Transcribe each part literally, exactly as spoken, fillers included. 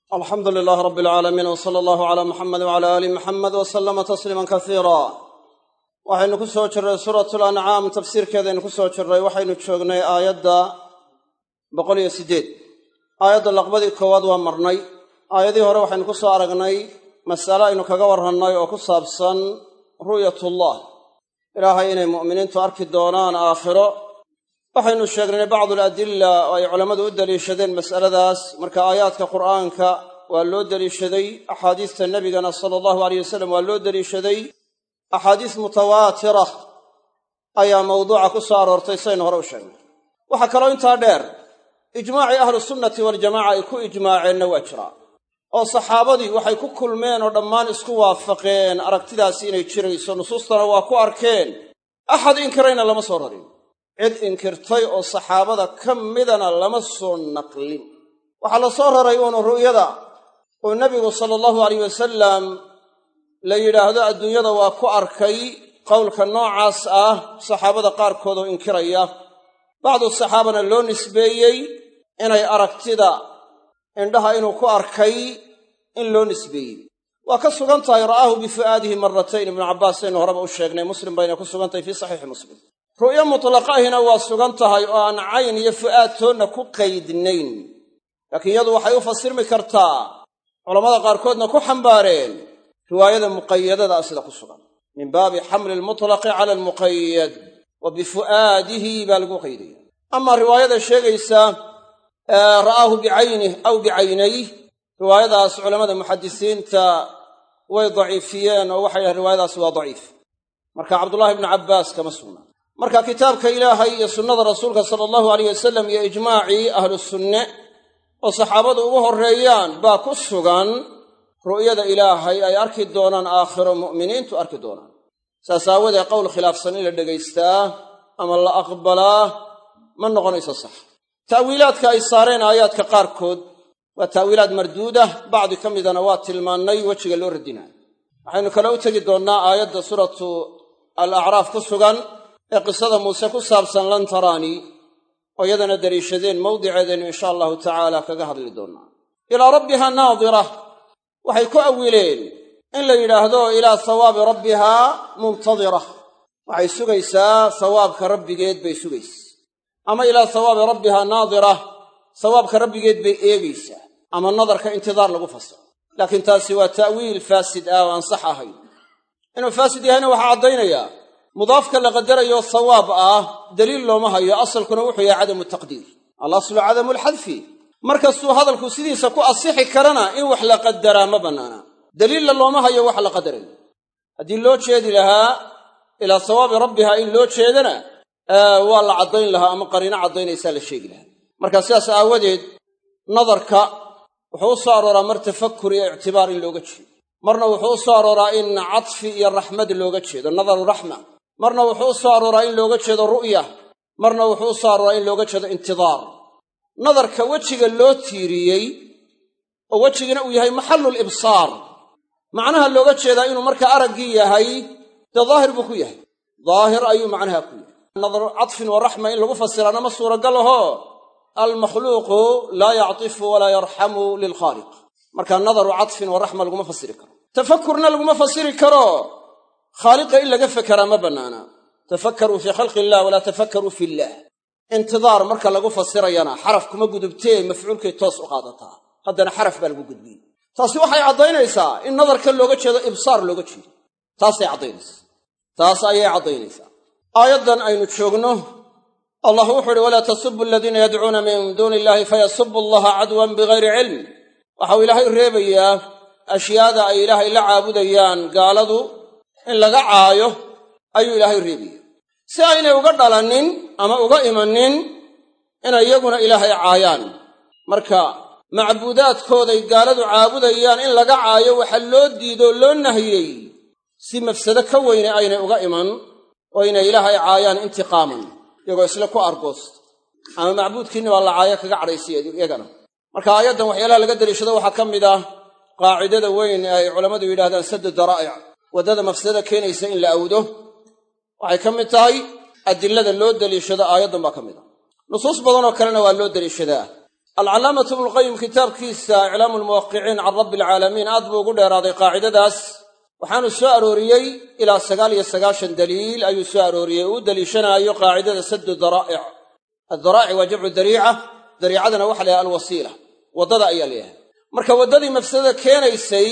alxamdu lilaah rabbi alcaalamiin w sala allahu calaa muxamed wcala aali muxamed wa sallama tasliiman kasiira waxaynu ku soo jirray suuratu lancaam tafsiirkeedaynu ku soo jirray waxaynu joognay aayadda boqol iyo siddeed aayadda laqbadii koowaad waa marnay aayadii hore waxaynu ku soo aragnay mas'ale aynu kaga warrannay oo ku saabsan ru'yatullah ilaahay inay mu'miniintu arki doonaan aakhiro waxaynu sheegnay bacdu aladilla oo ay culammadu u deliishadeen mas'aladaas marka aayaadka qur'aanka waa loo deliishaday axaadiista nebigana sala allahu alayh wasalam waa loo deliishaday axaadiis mutawaatira ayaa mawduuca ku soo aroortay saynu hore u sheegnay waxaa kaloo intaa dheer ijmaacii ahlusunnati waljamaca ay ku ijmaaceenna waa jiraa oo saxaabadii waxay ku kulmeen oo dhammaan isku waafaqeen aragtidaasi inay jirayso nusuustana waa ku arkeen axad inkirayna lama soo rarin cid inkirtay oo saxaabada ka midana lama soo naqlin waxaa la soo raray uunu ru'yada oo nebigu sala allahu alayh wasalam la yidhaahdo adduunyada waa ku arkay qowlka noocaas ah saxaabada qaarkood oo inkiraya bacdu saxaabana loo nisbeeyey inay aragtida indhaha inuu ku arkay in loo nisbeeyey waa ka sugan tahay ra'aahu bifu'aadihi marratayn ibnu cabbaas aynu horeba u sheegnay muslim bayna ku sugan tahay fii saxiixi muslim ru'yo mutlaqahina waa sugan tahay oo aan cayn iyo fu'aad toonna ku qaydnayn laakiin iyadu waxay u fasirmi kartaa culammada qaarkoodna ku xambaareen riwaayada muqayadada ah sida ku sugan min baabi xamli almutlaqi cala almuqayad wa bifu'aadihi baa lagu qaydaya amaa riwaayada sheegaysa ra'aahu bicaynih aw bicaynayh riwaayadaas culammada muxadisiinta way daciifiyeen oo waxay dhahen riwaayadaasi waa daciif marka cabdullaahi ibnu cabbaas kama sugnaa marka kitaabka ilaahay iyo sunnada rasuulka sala allahu alayh wasalam iyo ijmaacii ahlu sunne oo saxaabadu ugu horreeyaan baa ku sugan ru'yada ilaahay ay arki doonaan aakhiro mu'miniintu arki doonaan saas aawadee qowl khilaafsan in la dhegaystaa ama la aqbalaa ma noqonayso sax ta'wiilaadka ay saareen aayaadka qaarkood waa ta'wiilaad marduudah bacdi ka midana waa tilmaannay wejiga loo radinaayo waxaynu kale u tegi doonnaa aayadda suuratu al-acraaf ku sugan ee qisada muuse ku saabsan lan taraanii oo iyadana deliishadeen mawdiceedaynu insha allahu tacaala kaga hadli doonnaa ilaa rabbihaa naadira waxay ku awileen in la yidhaahdo ilaa hawaabi rabbihaa muntadira waxay sugaysaa hawaabka rabbigeed bay sugaysaa ama ilaa hawaabi rabbihaa naadira hawaabka rabbigeed bay eegaysaa ama nadarka intidaar lagu fasiro laakiin taasi waa ta'wiil faasid ah oo aan sax ahayn inuu faasid yahayna waxaa caddaynayaa mudaafka la qadarayo hawaab ah daliil looma hayo asalkuna wuxuu yahay cadamu taqdiir alaslu cadamu alxadfi markastuu hadalku sidiisa ku asixi karana in wax la qadaraa ma bannaana daliilla looma hayo wax la qadarayo haddii loo jeedi lahaa ilaa hawaabi rabbiha in loo jeedana waa la caddayn lahaa ama qariino caddaynaysaa la sheegi lahaa marka sidaas aawadeed nadarka wuxuu u soo arooraa mar tafakur iyo ictibaar in looga jeedo marna wuxuu u soo arooraa in cadfi iyo raxmad looga jeedo nadaru raxma marna wuxuu u soo arooraa in looga jeedo ru'ya marna wuxuu u soo arooraa in looga jeedo intidaar nadarka wejiga loo tiiriyey oo wejigina uu yahay maxallul ibsaar macnaha looga jeedaa inuu markaa araggii yahay dee daahir buu ku yahay daahir ayuu macnaha ku yahay nadar cadfin wa raxma in lagu fasiraana ma suuragal aho almakhluuqu laa yactifu walaa yarxamu lilkhaaliq marka nadaru cadfin wa raxma laguma fasiri karo tafakurna laguma fasiri karo khaaliqa in laga fekeraa ma bannaana tafakkaruu fii khalqi illah walaa tafakkaruu fi illaah intidaar marka lagu fasirayana xaraf kuma gudubtee mafcuulkay toos u qaadataa haddana xaraf baa lagu gudbiyey taasi waxay caddaynaysaa in nadarka looga jeedo ibsaar looga jeedo taasay caddaynaysaa taas ayay caddaynaysaa aayaddan aynu joogno allah wuxuu uhi walaa tasubbu aladiina yadcuuna min duuni illahi fayasubbu allaha cadwan bigayri cilm waxau ilaahay reebayaa ashyaada ay ilaahay la caabudayaan gaaladu in laga caayo ayuu ilaahay reebaya si aynay uga dhalanin ama uga imanin inay iyaguna ilaahay caayaan marka macbuudaadkooday gaaladu caabudayaan in laga caayo waxa loo diidoo loo nahiyey si mafsado ka weyne aynay uga iman oo inay ilaahay caayaan intiqaaman iyagoo isla ku argoost ama macbuudkiinni baa la caayo kaga cadhaysiya iyagana marka aayaddan waxyaalaha laga deliishado waxaa ka mid ah qaacidada weyn ee ay culammadu yidhahdaan saddu daraa'ic waddada mafsadada keenaysa in la awdo waxay ka mid tahay adilada loo deliishado aayaddan baa ka mid ah nusuus badanoo kalena waa loo deliishadaa alcallaamatu ibnulqayim kitaabkiisa iclaamu lmuwaqiciin can rabbi alcaalamiin aad buu ugu dheeraaday qaacidadaas waxaanu soo arooriyey ilaa sagaal iyo sagaashan daliil ayuu soo arooriyey uu u deliishanaayo qaacidada saddu daraa'ic addaraa'ic waa jamcu dariica dariicadana waxa la yahay alwasiila waddada ayaa layahay marka waddadii mafsadada keenaysay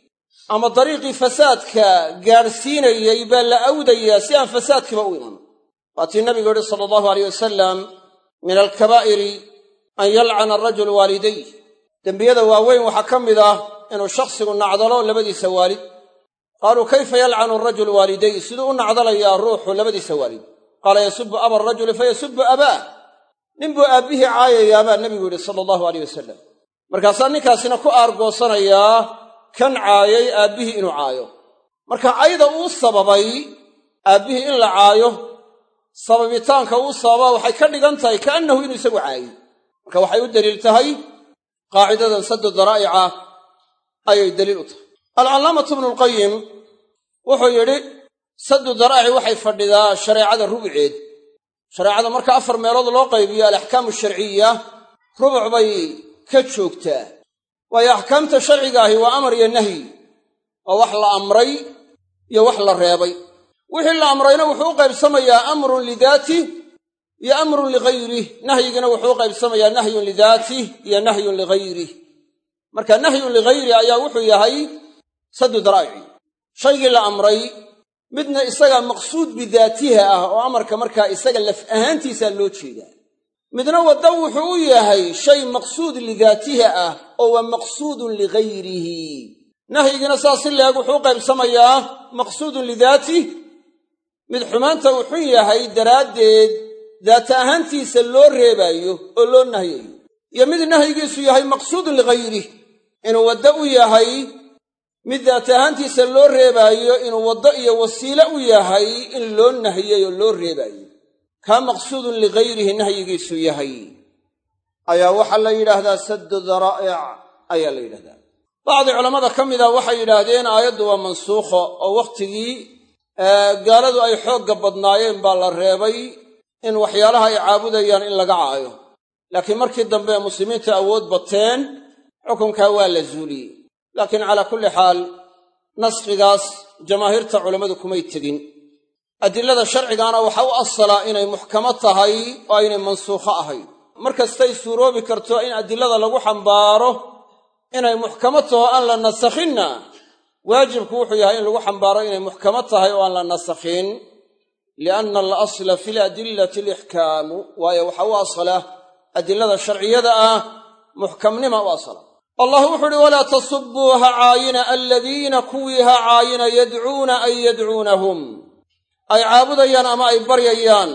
ama dariiqii fasaadka gaadhsiinayey baa la awdayaa si aan fasaadkiiba u iman waatii nabigu yihi sala allahu alayh wasalam min alkabaa'iri an yalcana arajulu waalidayh dembiyada waaweyn waxaa ka mid ah inuu shakhsigu nacdalo labadiisa waalid qaaluu kayfa yalcanu arajulu waalidayh siduu u nacdalayaa ruuxu labadiisa waalid qaala yasubu aba arajuli fayasubu abaah ninbuu aabbihii caayayaa baa nebigu yidhi sala allahu alayh wasalam markaasaa ninkaasina ku aargoosanayaa kan caayay aabbihii inuu caayo marka cayda uu sababay aabbihii in la caayo sababitaanka uu sababaa waxay ka dhigan tahay kaannahu inuu isagu caayay marka waxay u deliil tahay qaacidadan saddu daraa'ica ayay deliil u tahay alcallaamatu ibnulqayim wuxuu yidhi saddu daraa'ici waxay fadhidaa shareecada rubuceed shareecada marka afar meelood loo qaybiyo alaxkaamu sharciya rubuc bay ka joogtaa waayo axkaamta sharciga ahi waa amar iyo nahyi waa wax la amray iyo wax la reebay wixii la amrayna wuxuu u qaybsamayaa amrun lidaatih iyo amrun ligayrih nahyigina wuxuu u qaybsamayaa nahyun lidaatih iyo nahyun ligayrih marka nahyun ligayrih ayaa wuxuu yahay saddu daraa'ici shaygii la amray midna isaga maqsuud bidaatiha ah oo amarka markaa isaga laf ahaantiisaa loo jeedaa midna wadda wuxuu u yahay shay maqsuud lidaatiha ah oo waa maqsuudun ligayrihi nahyigina saas si leeg wuxuu u qaybsamayaa maqsuudun lidaatih mid xumaanta uu xun yahay daraaddeed daata ahaantiisa loo reebaayo oo loo nahyayo iyo mid nahyigiisu yahay maqsuudun ligayrih inuu waddo u yahay mid daata ahaantiisa loo reebaayo inuu waddo iyo wasiile u yahay in loo nahyayo loo reebaayo kaa maqsuudun ligayrihi nahyigiisu yahay ayaa waxaa la yidhaahdaa saddu daraa'ic ayaa la yidhahdaa bacdi culammada ka mida waxay yidhaahdeen aayaddu waa mansuukho oo wakhtigii gaaladu ay xoogga badnaayeen baa la reebay in waxyaalaha ay caabudayaan in laga caayo laakiin markii dambe muslimiinta awood bateen xukunkaa waa la zuuliyey laakiin calaa kulli xaal naskhigaas jamaahiirta culammadu kumay tegin adilada sharcigaana waxa u asalaa inay muxkamo tahay oo aynay mansuukho ahayn mar kastay suuroobi karto in adilada lagu xambaaro inay muxkamo taho aan la nasakhinna waajibku wuxuu yahay in lagu xambaaro inay muxkamo tahay oo aan la nasakhin lianna alasla fi ladillati alixkaamu waayo waxa u asala adilada sharciyada ah muxkamnima u asala allah wuxu uhi walaa tasubuu ha caayina aladiina kuwii ha caayina yadcuuna ay yadcuunahum ay caabudayaan ama ay baryayaan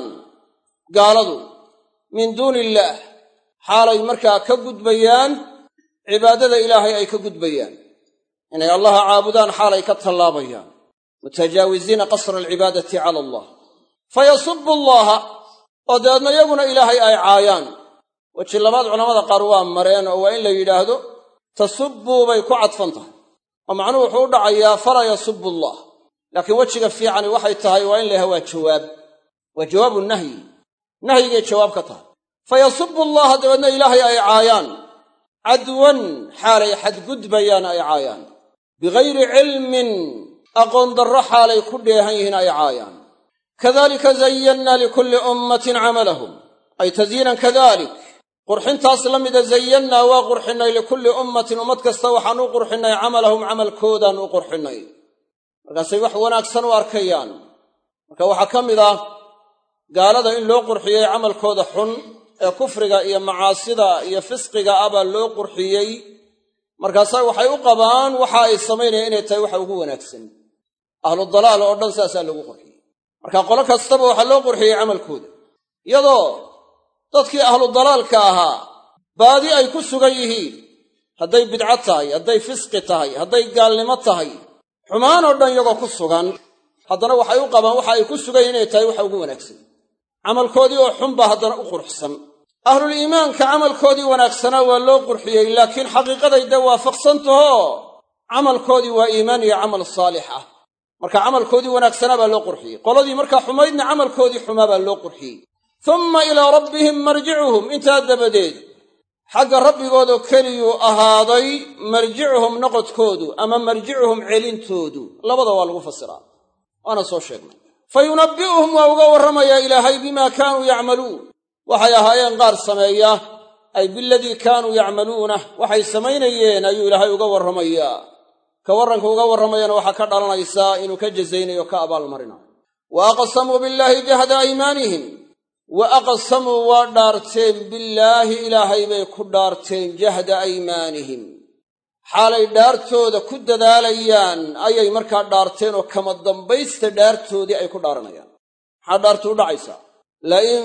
gaaladu min duuni illaah xaalay markaa ka gudbayaan cibaadada ilaahay ay ka gudbayaan inay allaha caabudaan xaalay ka tallaabayaan mutajaawiziina qasra alcibaadati cala allah fayasubu allaha oo dabeedna iyaguna ilaahay ay caayaan weji labaad culammada qaar waa mareen oo waa in la yidhaahdo tasubuu bay ku cadfan tahay oo macnuhu wuxuu u dhacayaa falaa yasubu allah laakiin wejiga fiicani waxay tahay waa in la yaha waa jawaab waa jawaabu nahyi nahyigay jawaab ka tahay fayasubu allaha dabeedna ilaahay ay caayaan cadwan xaalay xadgudbayaan ay caayaan bigayri cilmin aqoon darro xaalay ku dheehan yihiin ay caayaan kadalika zayannaa likulli ummatin camalahum ay tasyiinan kadalik qurxintaas la mida zayannaa waa qurxinnay likulli ummatin ummad kasta waxaan u qurxinnay camalahum camalkoodaan u qurxinnay markaasay wax wanaagsan u arkayaan marka waxaa ka mid ah gaalada in loo qurxiyey camalkooda xun ee kufriga iyo macaasida iyo fisqiga ah baa loo qurxiyey markaasaa waxay u qabaan waxa ay samaynayaan inay tahay waxa ugu wanaagsan ahlu dalaal oo dhan saasaa lagu qurxiyey marka qolo kastaba waxaa loo qurxiyey camalkooda iyadoo dadkii ahlu dalaalka ahaa baadi ay ku sugan yihiin hadday bidco tahay hadday fisqi tahay hadday gaalnimo tahay xumaan oo dhan iyagoo ku sugan haddana waxay u qabaan waxa ay ku sugan yihiin inay tahay waxa ugu wanaagsan camalkoodii oo xun baa haddana u quruxsan ahluliimaanka camalkoodii wanaagsanaa waa loo qurxiyey laakiin xaqiiqaday dee waafaqsantaho camalkoodii waa iimaan iyo camal saalix ah marka camalkoodii wanaagsanaa baa loo qurxiyey qoladii markaa xumaydna camalkoodii xumaa baa loo qurxiyey humma ilaa rabbihim marjicuhum intaa dabadeed xagga rabbigoodoo keliyuu ahaaday marjicuhum noqodkoodu ama marjicuhum celintoodu labada waa lagu fasiraa waana soo sheegnay fa yunabbi'uhum waa uga warramayaa ilaahay bimaa kaanuu yacmaluun waxay ahaayeen qaar sameeya ay biladii kaanuu yacmaluunah waxay samaynayeen ayuu ilaahay uga warramayaa ka warranka uga warramayana waxaa ka dhalanaysaa inuu ka jazaynayo ka abaalmarinayo wa aqsamuu billaahi jahda aymaanihim wa aqsamuu waa dhaarteen billaahi ilaahay bay ku dhaarteen jahda aymaanihim xaalay dhaartooda ku dadaalayaan ayay markaa dhaarteen oo kama dambaysta dhaartoodii ay ku dhaaranayaan maxaa dhaartu u dhacaysaa lain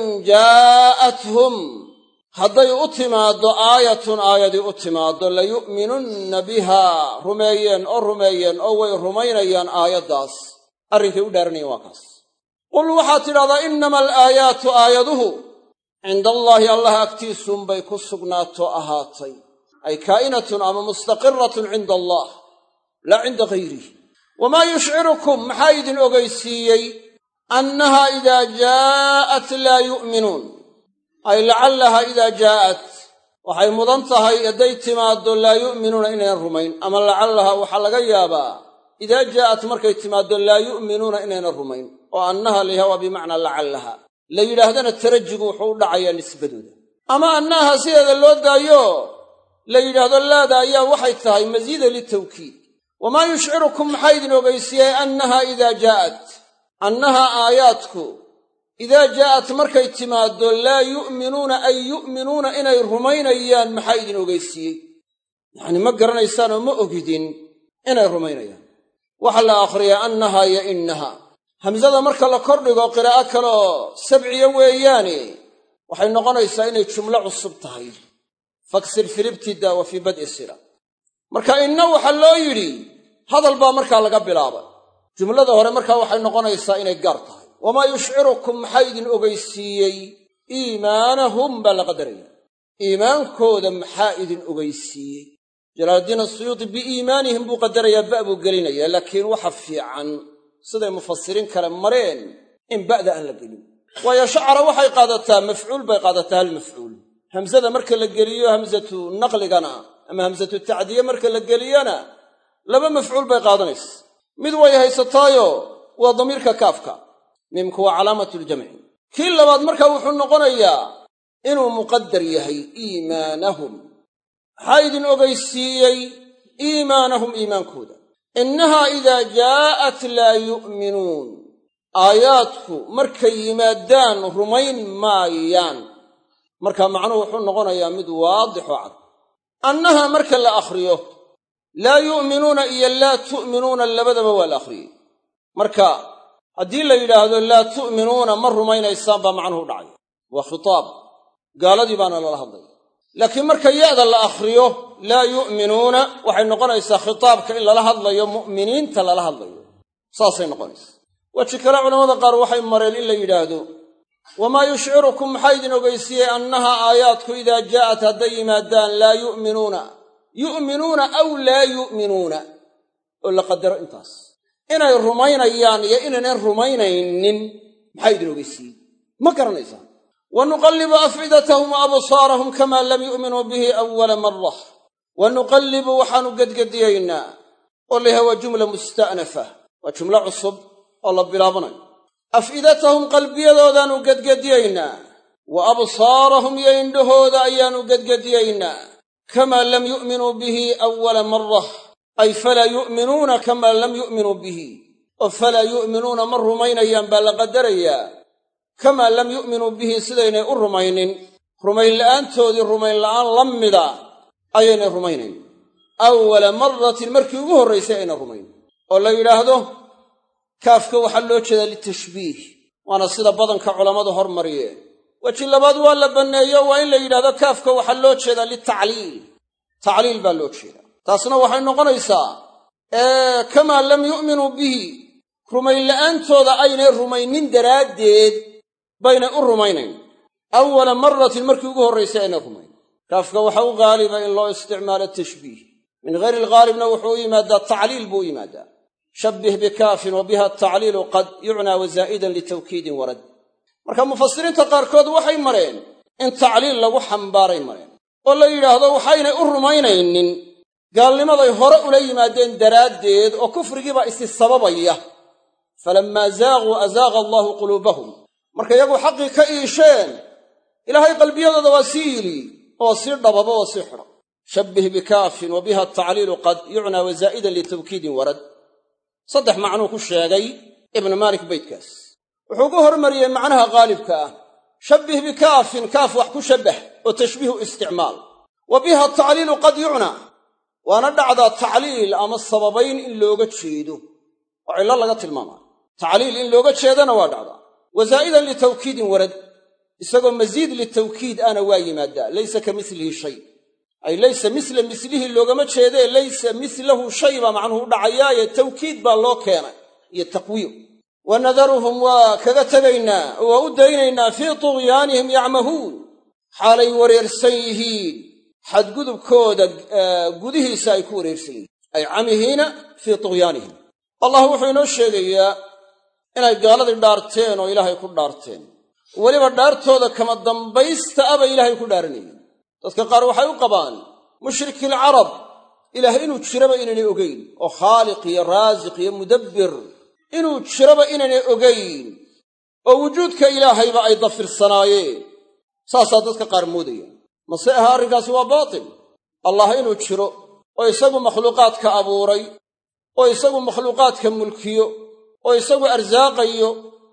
jaa'athum hadday u timaaddo aayatun aayadii u timaaddo layu'minunna bihaa rumeeyeen oo rumeeyeen oo way rumaynayaan aayaddaas arrinkay u dhaaranayeen waa kaas qul waxaad tidhahdaa innama alaayaatu aayaduhu cinda allaahi allah agtiisuunbay ku sugnaato ahaatay ay kaa'inatun ama mustaqiratun cinda allah laa cinda gayrih wamaa yushcirukum maxaa idin ogaysiiyey annahaa idaa jaa'at laa yu'minuun ay lacallahaa idaa jaa'at waxay mudan tahay hadday timaaddo laa yu'minuuna inaynan rumayn ama lacallahaa waxaa laga yaabaa idaa jaa'at markay timaaddo laa yu'minuuna inaynan rumayn oo annaha liha waa bimacnaa lacallaha la yidhaahdana tarajigu wuxuu u dhacayaa nisbadooda ama annaha sideeda loo daayo la yidhaahdo laada ayaa waxay tahay masiida litawkiid wamaa yushcirukum maxaa idin ogaysiiyey annaha idaa jaa'at annaha aayaadku idaa jaa'at markay timaaddo laa yu'minuuna ay yu'minuuna inay rumaynayaan maxaa idin ogaysiiyey yacnii ma garanaysaan oo ma ogidin inay rumaynayaan waxaa la akhriyaa annaha iyo innaha hamsada marka la kordhigo qiraa'o kaleoo sabciya weeyaane waxay noqonaysaa inay jumlo cusub tahay faksir fi libtidaa wa fii bad'i sila marka inna waxaa loo yidhi hadal baa markaa laga bilaabay jumlada hore markaa waxay noqonaysaa inay gaar tahay wamaa yushcirukum maxaa idin ogaysiiyey iimaanahum baa la qadaraya iimaankooda maxaa idin ogaysiiyey jalaaluddiin asuyuudi biiimaanihim buu qadarayaa ba' buu gelinayaa laakiin waxa fiican siday mufasiriin kale mareen in ba'da aan la gelin waayo shacra waxay qaadataa mafcuul bay qaadataa hal mafcuul hamsada marka la geliyo hamsatu naqligana ama hamsatu tacdiye marka la geliyana laba mafcuul bay qaadanaysa mid way haysataayo waa damiirka kaafka mimku waa calaamatuljamci kii labaad marka wuxuu noqonayaa inuu muqadar yahay iimaanahum maxaa idin ogaysiiyey iimaanahum iimaankooda innahaa idaa jaa'at laa yu'minuun aayaadku markay yimaadaan rumayn maayaan marka macnuhu wuxuu noqonayaa mid waadix oo cad annahaa marka la akhriyo laa yu'minuuna iyo laa tu'minuuna labadaba waa la akhriyey marka haddii la yidhaahdo laa tu'minuuna ma rumaynaysaan baa macnuhu dhacay waa khitaab gaaladii baana lala hadlaya laakiin marka ya'da la akhriyo laa yu'minuuna waxay noqonaysaa khitaabka in lala hadlayo mu'miniinta lala hadlayo saasay noqonaysaa weji kale culammada qaar waxay mareen in la yidhaahdo wamaa yushcirukum maxaa idin ogaysiiyey annaha aayaadku idaa jaa'at hadday yimaadaan laa yu'minuuna yu'minuuna aw laa yu'minuuna oo la qadaro intaas inay rumaynayaan iyo inaynan rumaynaynin maxaa idin ogaysiiyey ma garanaysaan wa nuqallibu afidatahum wa absaarahum kamaa lam yu'minuu bihi awwala marra wa nuqallibu waxaannu gedgediyaynaa oo layahay waa jumla musta'nafa waa jumlo cusub oo la bilaabanayo afidatahum qalbiyadoodaannu gedgediyaynaa wa absaarahum iyo indhahooda ayaannu gedgediyaynaa kamaa lam yu'minuu bihi awwala marra ay falaa yu'minuuna kamaa lam yu'minuu bihi oo falaa yu'minuuna ma rumaynayaan baa la qadarayaa kamaa lam yu'minuu bihi sidaynay u rumaynin rumayn la'aantoodii rumayn la'aan la mida ayaynay rumaynayn awwala marratin markii ugu horraysay ayna rumayn oo la yidhaahdo kaafka waxaa loo jeedaa litashbiih waana sida badanka culammadu hormariyeen weji labaad waa la banneeyo waa in la yidhahdo kaafka waxaa loo jeedaa litacliil tacliil baa loo jeedaa taasna waxay noqonaysaa ee kamaa lam yu'minuu bihi rumayn la'aantooda aynay rumaynin daraaddeed baynay u rumaynayn awwala marratin markii ugu horraysay aynay rumayn kaafka waxa u haaliba in loo isticmaalo tashbiih min hayri alghaalibna wuxuu u yimaadaa tacliil buu u yimaadaa shabbih bikaafin wa biha atacliilu qad yucnaa wasaa'idan litawkiidin warad marka mufasiriinta qaarkood waxay mareen in tacliil lagu xambaaray mareen oo la yidhaahdo waxaynay u rumaynaynin gaalnimaday hore ula yimaadeen daraaddeed oo kufrigiibaa isi sababaya falammaa zaaquu azaaqa allaahu quluubahum markay iyagu xaqii ka iisheen ilaahay qalbiyadooda waa sii yili oo sii dhababa oo sii xidha shabbih bikaafin wa biha atacliilu qad yucnaa wasaa'idan litawkiidin warad saddex macnuu ku sheegay ibnu maalik baydkaas wuxuu ku hormariyey macnaha qaalibka ah shabbih bikaafin kaaf wax ku shabbah oo tashbiihu isticmaal wa biha atacliilu qad yucnaa waana dhacdaa tacliil ama sababayn in looga jeedo oo cillo laga tilmaamaayo tacliil in looga jeedana waa dhacdaa wasaa'idan litawkiidin warad isagoo masiid litawkiid ana waa yimaadaa laysa ka milihi shay ay laysa misla mislihi loogama jeedee laysa mislahu shay baa macnuhu u dhacayaaye tawkiid baa loo keenay iyo taqwiyo wa nadaruhum waa kaga tegaynaa oo waa u daynaynaa fii tughyaanihim yacmahuun xaalay wareersan yihiin xadgudubkooda gudihiisa ay ku wareersan yihiin ay camihiina fii tughyaanihim allah wuxuu inoo sheegayaa inay gaaladii dhaarteen oo ilaahay ku dhaarteen weliba dhaartooda kama dambaysta aba ilaahay ku dhaaranayeen dadka qaar waxay u qabaan mushrikilcarab ilaahay inuu jiraba inaynay ogayn oo khaaliq iyo raasiq iyo mudabbir inuu jiraba inaynay ogayn oo wujuudka ilaahayba ay dafirsanaayeen saasaa dadka qaar moodayaan mase aha arrinkaasi waa baatil allah inuu jiro oo isagu makhluuqaadka abuuray oo isagu makhluuqaadka mulkiyo oo isagu arsaaqayo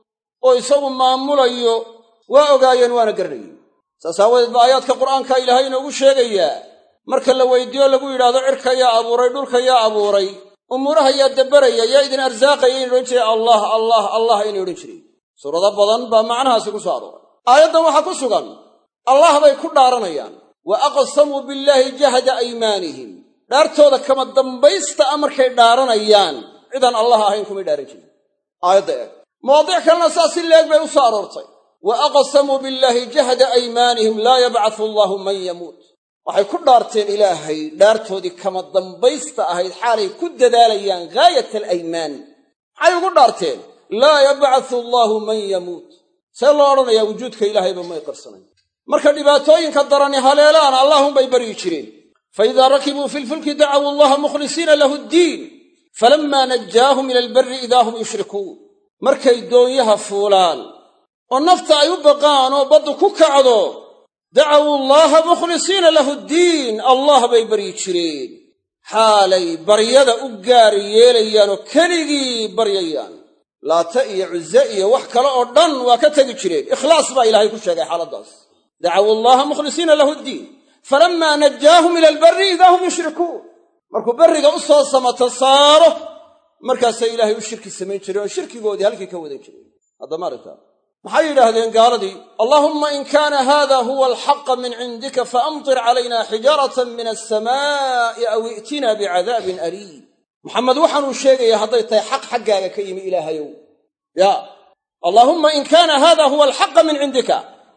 oo isagu maamulayo waa ogaayeen waana garanayeen saas aawadeed ba aayaadka qur'aanka ilaahay inoogu sheegayaa marka la weydiiyo lagu yidhaahdo cirka yaa abuuray dhulka yaa abuuray umuuraha yaa dabbaraya yaa idin arsaaqaya inay odhan jireen allah allah allah inay odhan jireen suurado badan baa macnahaasi ku soo arooray aayaddan waxaa ku sugan allah bay ku dhaaranayaan wa aqsamuu billaahi jahda aymaanihim dhaartooda kama dambaysta a markay dhaaranayaan cidaan allah ahayn kumay dhaaran jirin aayadda eeg mawaadic kalena saas si leeg bay u soo aroortay wa aqsamuu billaahi jahda aymaanihim laa yabcathu allaahu man yamuut waxay ku dhaarteen ilaahay dhaartoodii kama dambaysta ahayd xaalay ku dadaalayaan gaayat alaymaan maxay ugu dhaarteen laa yabcathu allaahu man yamuut see loo odhanayaa wujuudka ilaahayba may qarsanayn marka dhibaatooyinka darani haleelaan allahunbay baryi jireen fa idaa rakibuu fi lfulki dacawuu allaha mukhlisiina lahu ddiin falammaa najaahum ila albarri idaa hum yushrikuun markay doonyaha fuulaan oo nafta ay u baqaan oo baddu ku kacdo dacawuu allaha mukhlisiina lahu ddiin allah bay baryi jireen xaalay baryada u gaar yeelayaan oo keligii baryayaan laata iyo cuze iyo wax kale oo dhan waa ka tegi jireen ikhlaas baa ilaahay ku sheegay xaaladdaas dacawuu allaha mukhlisiina lahu ddiin falammaa najaahum ila albarri idaa hum yushrikuun markuu barriga u soo samata saaro markaasay ilaahay u shirki samayn jireen oo shirkigoodii halkii ka wadan jireen haddama arrintaa maxay yidhaahdeen gaaladii allaahumma in kaana haada huwa alxaqa min cindika faamtir calayna xijaaratan min alsamaa'i aw i'tinaa bicadaabin aliim maxamed waxaanuu sheegayaa hadday tahay xaq xaggaaga ka yimi ilaahayow ya allaahumma in kaana haada huwa alxaqa min cindika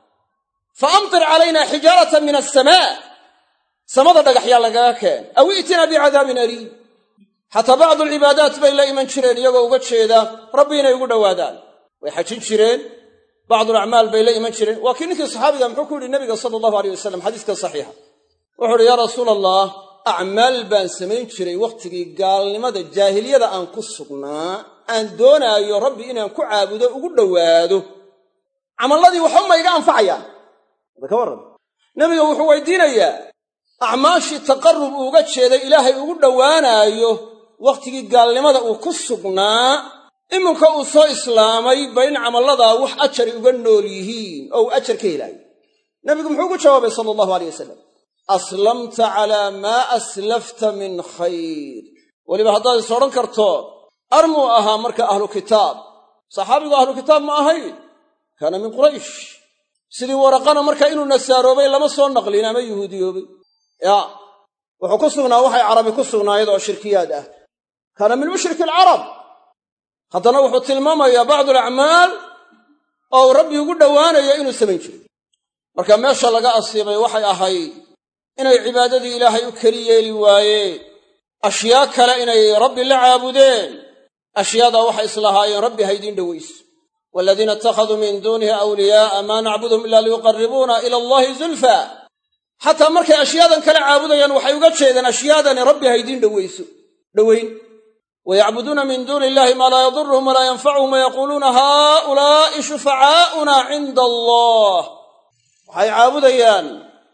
faamtir calayna xijaaratan min alsamaa samada dhagaxyaa lagaga keen aw i'tinaa bicadaabin aliim xataa bacdu alcibaadaat bay la iman jireen iyagoo uga jeeda rabbi inay ugu dhowaadaan way xajin jireen bacdulacmaal bay la iman jireen waa kii ninkii saxaabiga muxuu ku yidhi nabiga sala allahu aleyh wasalam xadiiska saxiixa wuxuu uhi yaa rasuula allah acmaal baan samayn jiray wakhtigii gaalnimada jaahiliyada aan ku sugnaa aan doonaayo rabbi inaan ku caabudo ugu dhowaado camalladii waxba ma iga anfacayaan ada ka warran nebiga wuxuu weydiinayaa acmaashii taqarrub uuga jeeday ilaahay ugu dhowaanaayo wakhtigii gaalnimada uu ku sugnaa iminka uu soo islaamay ba in camalladaa wax ajari uga nool yihiin oo uu ajar ka helaayo nebigu muxuu ugu jawaabay sala allahu aleyh wasalam aslamta calaa maa aslafta min khayr weliba haddaad is odhan karto armuu ahaa marka ahlu kitaab saxaabigu ahlu kitaab ma ahayn kaana min quraysh sidii waraqana markaa inuu nasaaroobay lama soo naqlin ama yuhuudiyoobay ya wuxuu ku sugnaa waxay carabi ku sugnaayad oo shirkiyaad ah kaana min mushriki alcarab haddana wuxuu tilmaamayaa bacdu alacmaal oo uu rabbi ugu dhowaanayo inuu samayn jiray marka meesha laga asiibay waxay ahayd inay cibaadadii ilaahay u keli yeeli waayeen ashyaa kale inay rabbi la caabudeen ashyaadaa waxay islahaayeen rabbi ha idiin dhowayso waaladiina ittakhaduu min duunihi awliyaa'a maa nacbuduhum ilaa liyuqarribuuna ila allahi zulfa xataa markay ashyaadan kale caabudayaan waxay uga jeedaan ashyaadani rabbi ha idiin dhowayso dhowayn wayacbuduuna min duuni illahi maa laa yaduruhum walaa yanfacuhum wayaquuluuna haaulaa'i shufacaa'una cinda allah waxay caabudayaan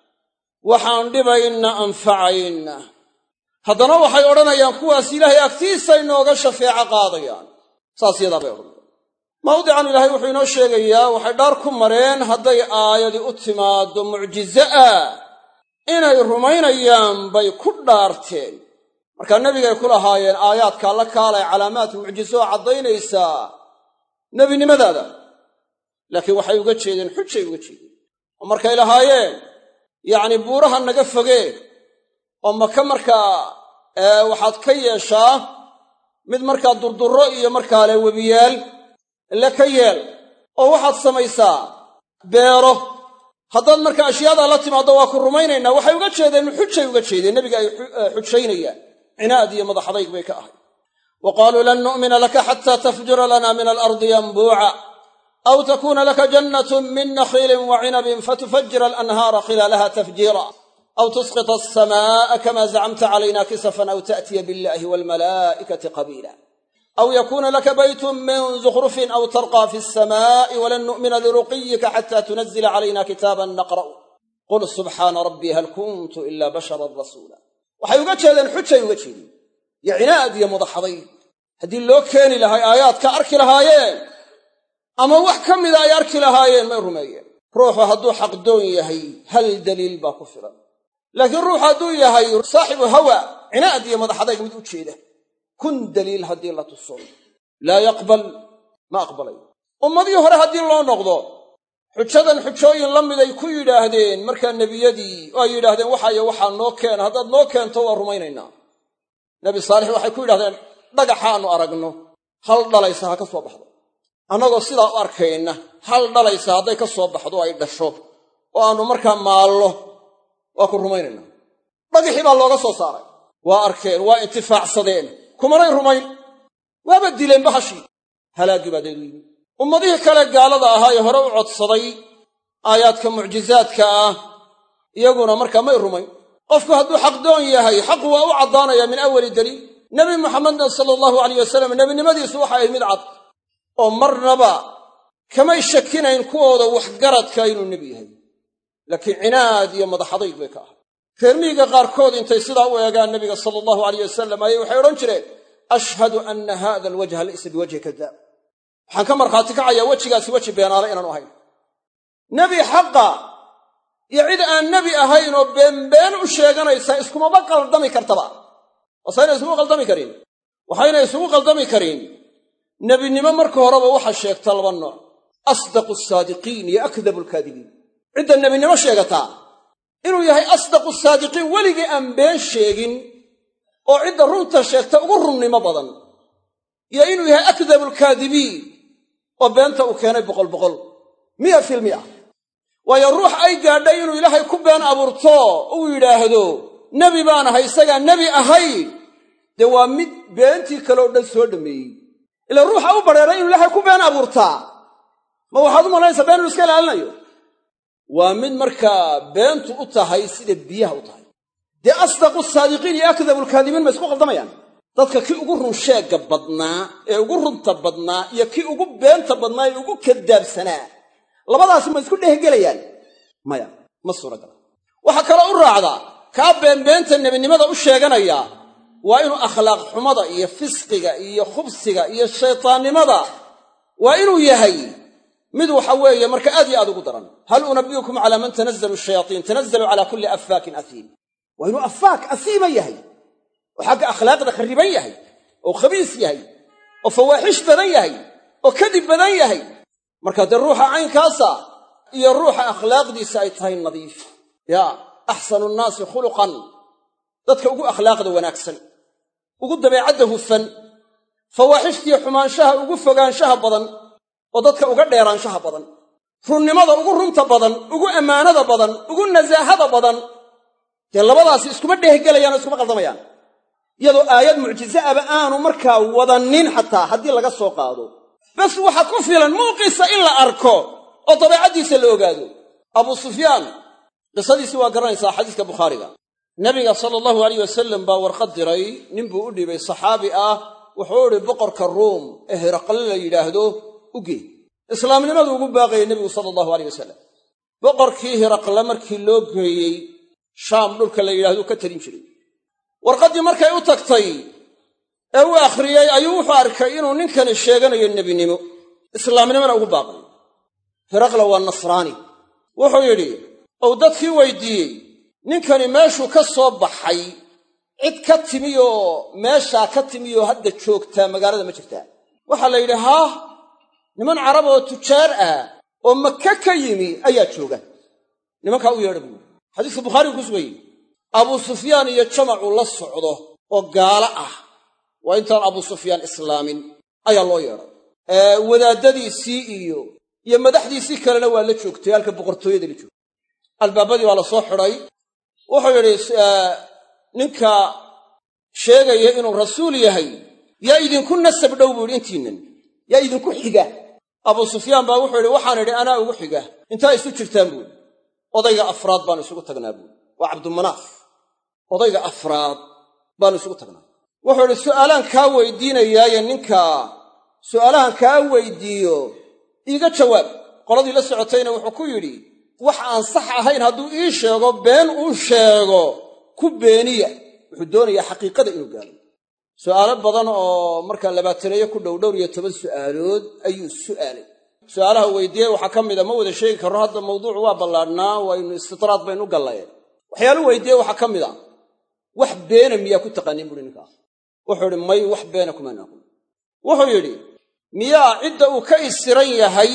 waxaan dhibayna anfacayna haddana waxay odhanayaan kuwaas ilaahay agtiisa inooga shafeeco qaadayaan saas yadaa bay odhanayaan mawdican ilaahay wuxuu inoo sheegayaa waxay dhaar ku mareen hadday aayadi u timaaddo mucjize ah inay rumaynayaan bay ku dhaarteen markaa nebigay ku lahaayeen aayaadkaa la kaalay calaamaad mucjiso oo caddaynaysaa nebinimadaada laakiin waxay uga jeedeen xujay uga jeedeen oo markay lahaayeen yacni buuraha naga fogee oo maka markaa waxaad ka yeeshaa mid markaa durdurro iyo markaa le webiyaal le ka yeel oo waxaad samaysaa beero haddaad markaa ashyaadaa la timaaddo waa ku rumaynaynaa waxay uga jeedeen xujay uga jeedeen nebiga ay xujaynayaan cinaad iyo madaxadayg bay ka ahay wa qaaluu lan nu'mina laka xataa tafjura lana min alardi yanbuuca aw takuuna laka jannatun min nakhiilin wa cinabin fatufajjira alanhaara khilaalaha tafjiira aw tusqita alsamaa'a kama zacamta calayna kisafan aw ta'tiya billahi waalmalaa'ikati qabiila aw yakuuna laka baytun min zukhrufin aw tarqaa fi alsamaa'i walan nu'mina liruqiyika xataa tunazila calayna kitaaban naqra'u qul subxaana rabbii hal kuntu ila basharan rasuula waxay uga jeedeen xujay uga jeedeen iyo cinaad iyo madaxadayn haddii loo keeni lahay aayaadka arki lahaayeen ama wax ka mida ay arki lahaayeen may rumeeyeen ruuxu hadduu xaqdoon yahay hal daliil baa ku filan laakiin ruuxu hadduu yahay saaxibu hawa cinaad iyo madaxadayg mid u jeeda kun daliil haddii la tuso laa yaqbal ma aqbalayo ummadii hore haddii loo noqdo xujadan xujooyin la miday ku yidhaahdeen markaa nebiyadii oo ay yidhaahdeen waxaayo waxaa noo keena haddaad noo keento waa rumaynaynaa nebi saalix waxay ku yidhahdeen dhagaxaannu aragno hal dhalaysa ha ka soo baxdo annagoo sidaa u arkayna hal dhalaysa hadday ka soo baxdo ay dhasho oo aannu markaa maallo waa ku rumaynaynaa dhagixii baa looga soo saaray waa arkeen waa intifaacsadeen kumanay rumayn waaba dileen bahashii halaaggii baa deedu yimi ummadihii kale gaalada ahaa ee hore u codsaday aayaadka mucjizaadka ah iyaguna markaa may rumayn qofku hadduu xaqdoon yahay xaqu waa u caddaanayaa min awali daliil nebi muxamedna sala allahu alayh wasalam nebinimadiisu waxa ahayd mid cad oo marnaba kamay shakinayn kuwooda waxgaradka inuu nebi yahay laakiin cinaad iyo madaxadayg bay ka ahay reermiyiga qaarkood intay sidaa u eegaan nebiga sala allahu alayh wasalam ayay waxay odhan jireen ashhadu anna haada alwajha laysa biwajhi kadaab waxaan ka markhaati kacayaa wejigaasi weji beenaale inaanu ahayn nebi xaqa iyo cid aan nebi ahayn oo beenbeen u sheeganaysa iskumaba qaldami kartaba wasayna isugu qaldami karin waxayna isugu qaldami karin nebinimo marka horeba waxaa sheegta laba nooc asdaqu asaadiqiin iyo akdabu alkaadibiin cidda nebinimo sheegataa inuu yahay asdaqu saadiqiin weligii aan been sheegin oo cidda runta sheegta ugu runnimo badan iyo inuu yahay akdabu alkaadibiin oo beenta uu keenay boqol boqol miya fil miya waayo ruux ay gaadhay inuu ilaahay ku been abuurto uu yidhaahdo nebi baan ahay isagaa nebi ahayn dee waa mid beentii kaleoo dhan soo dhammeeyey ila ruuxa u badheeray inuu ilaahay ku been abuurtaa ma waxaad u malaynaysaa been inuu iska ilaalinayo waa mid markaa beentu u tahay sida biyaha u tahay dee asdaqu saadiqiin iyo akdabu alkaadibiin ma isku qaldamayaan dadka kii ugu run sheegga badnaa ee ugu runta badnaa iyo kii ugu beenta badnaa ee ugu kadaabsanaa labadaasi ma isku dhehgelayaan maya ma suuragala waxaa kaloo u raacdaa kaa beenbeenta nebinimada u sheeganaya waa inuu akhlaaq xumada iyo fisqiga iyo khubsiga iyo shaytaannimada waa inuu yahay mid waxa weeye marka aad iyo aad ugu daran hal unabbiukum calaa man tanazzalu shayaaiin tanazzalu calaa kulli affaakin asiim waa inuu affaak asiima yahay oo xagga akhlaaqda khariban yahay oo khabiis yahay oo fawaaxish badan yahay oo kadib badan yahay marka dee ruuxa caynkaasa iyo ruuxa akhlaaqdiisa ay tahay nadiif yaa axsanu nnaasi khuluqan dadka ugu akhlaaqda wanaagsan ugu dabeecadda hufan fawaaxishtiiyo xumaanshaha ugu fogaanshaha badan oo dadka uga dheeraanshaha badan runnimada ugu runta badan ugu ammaanada badan ugu nasaahada badan dee labadaasi iskuma dhehgelayaan oo iskuma qaldamayaan iyadoo aayad mucjize aba aanu markaa wadanin xataa haddii laga soo qaado bas waxa ku filan muuqiisa in la arko oo dabeecaddiisa la ogaado abuu sufyaan qisadiisi waa garanaysaa xadiiska bukhaariga nabiga sallallahu alayhi wasallam baa warqad diray nin buu u dhibay saxaabi ah wuxuu yidhi boqorka ruum ee Hiraqle la yidhaahdo u gee islaamnimadu ugu baaqayay nabigu sallallahu alayhi wasallam boqorkii Hiraqle markii loo geeyey shaam dhulka la yidhaahdo ka talin jiray warqadii markay u tagtay ee uu akhriyay ayuu wuxuu arkay inuu ninkani sheeganayo nebinimo islaamnimada ugu baaqay Hiraqle waa nasraani wuxuu yidhi oo dadkii weydiiyey ninkani meeshuu ka soo baxay cid ka timi oo meeshaa ka timi oo hadda joogtaa magaalada ma jirtaa waxaa la yidhi haa niman carab oo tujaar ah oo Makka ka yimi ayaa jooga nimankaa u yeedha buu xadiiska bukhaari ku sugayey abu sufyaan iyo jamacu la socdo oo gaalo ah waa intaan abu sufyaan islaamin ayaa loo yeedhay ee wadaadadiisii iyo iyo madaxdiisii kalena waa la joogtay halka boqortooyada la joogtay albaabadii waa la soo xidhay wuxuu yidhi ninka sheegaya inuu rasuul yahay yaa idinku nasab dhow buu yidhi intiinnan yaa idinku xiga abu sufyaan baa wuxuu yidhi waxaan idhi anaa ugu xiga intaa isu jirtaan buui odayga afraad baanu isugu tagnaa buui waa cabdumanaaf odayga afraad baanu isugu tagnaa wuxuu yidhi su'aalaan kaa weydiinayaaye ninka su'aalahan kaa weydiiyo iiga jawaab qoladii la socotayna wuxuu ku yidhi wax aan sax ahayn hadduu ii sheego been uu sheego ku beeniya wuxuu doonayaa xaqiiqada inuu gaaro su'aalo badan oo markaa labaataneeyo ku dhow dhowr iyo toban su'aalood ayuu su'aalay su'aalaha weydiiyey waxaa ka mid a ma wada sheegi karno hadda mawduucu waa ballaadhnaa waynu istidraad baynu u gallayeen waxyaalu weydiiyey waxaa ka mid a wax beena miyaa ku taqaanin buuhi ninkaas wuxuu yidhi may wax beena kumaan aqoon wuxuu yidhi miyaa cidda uu ka isiran yahay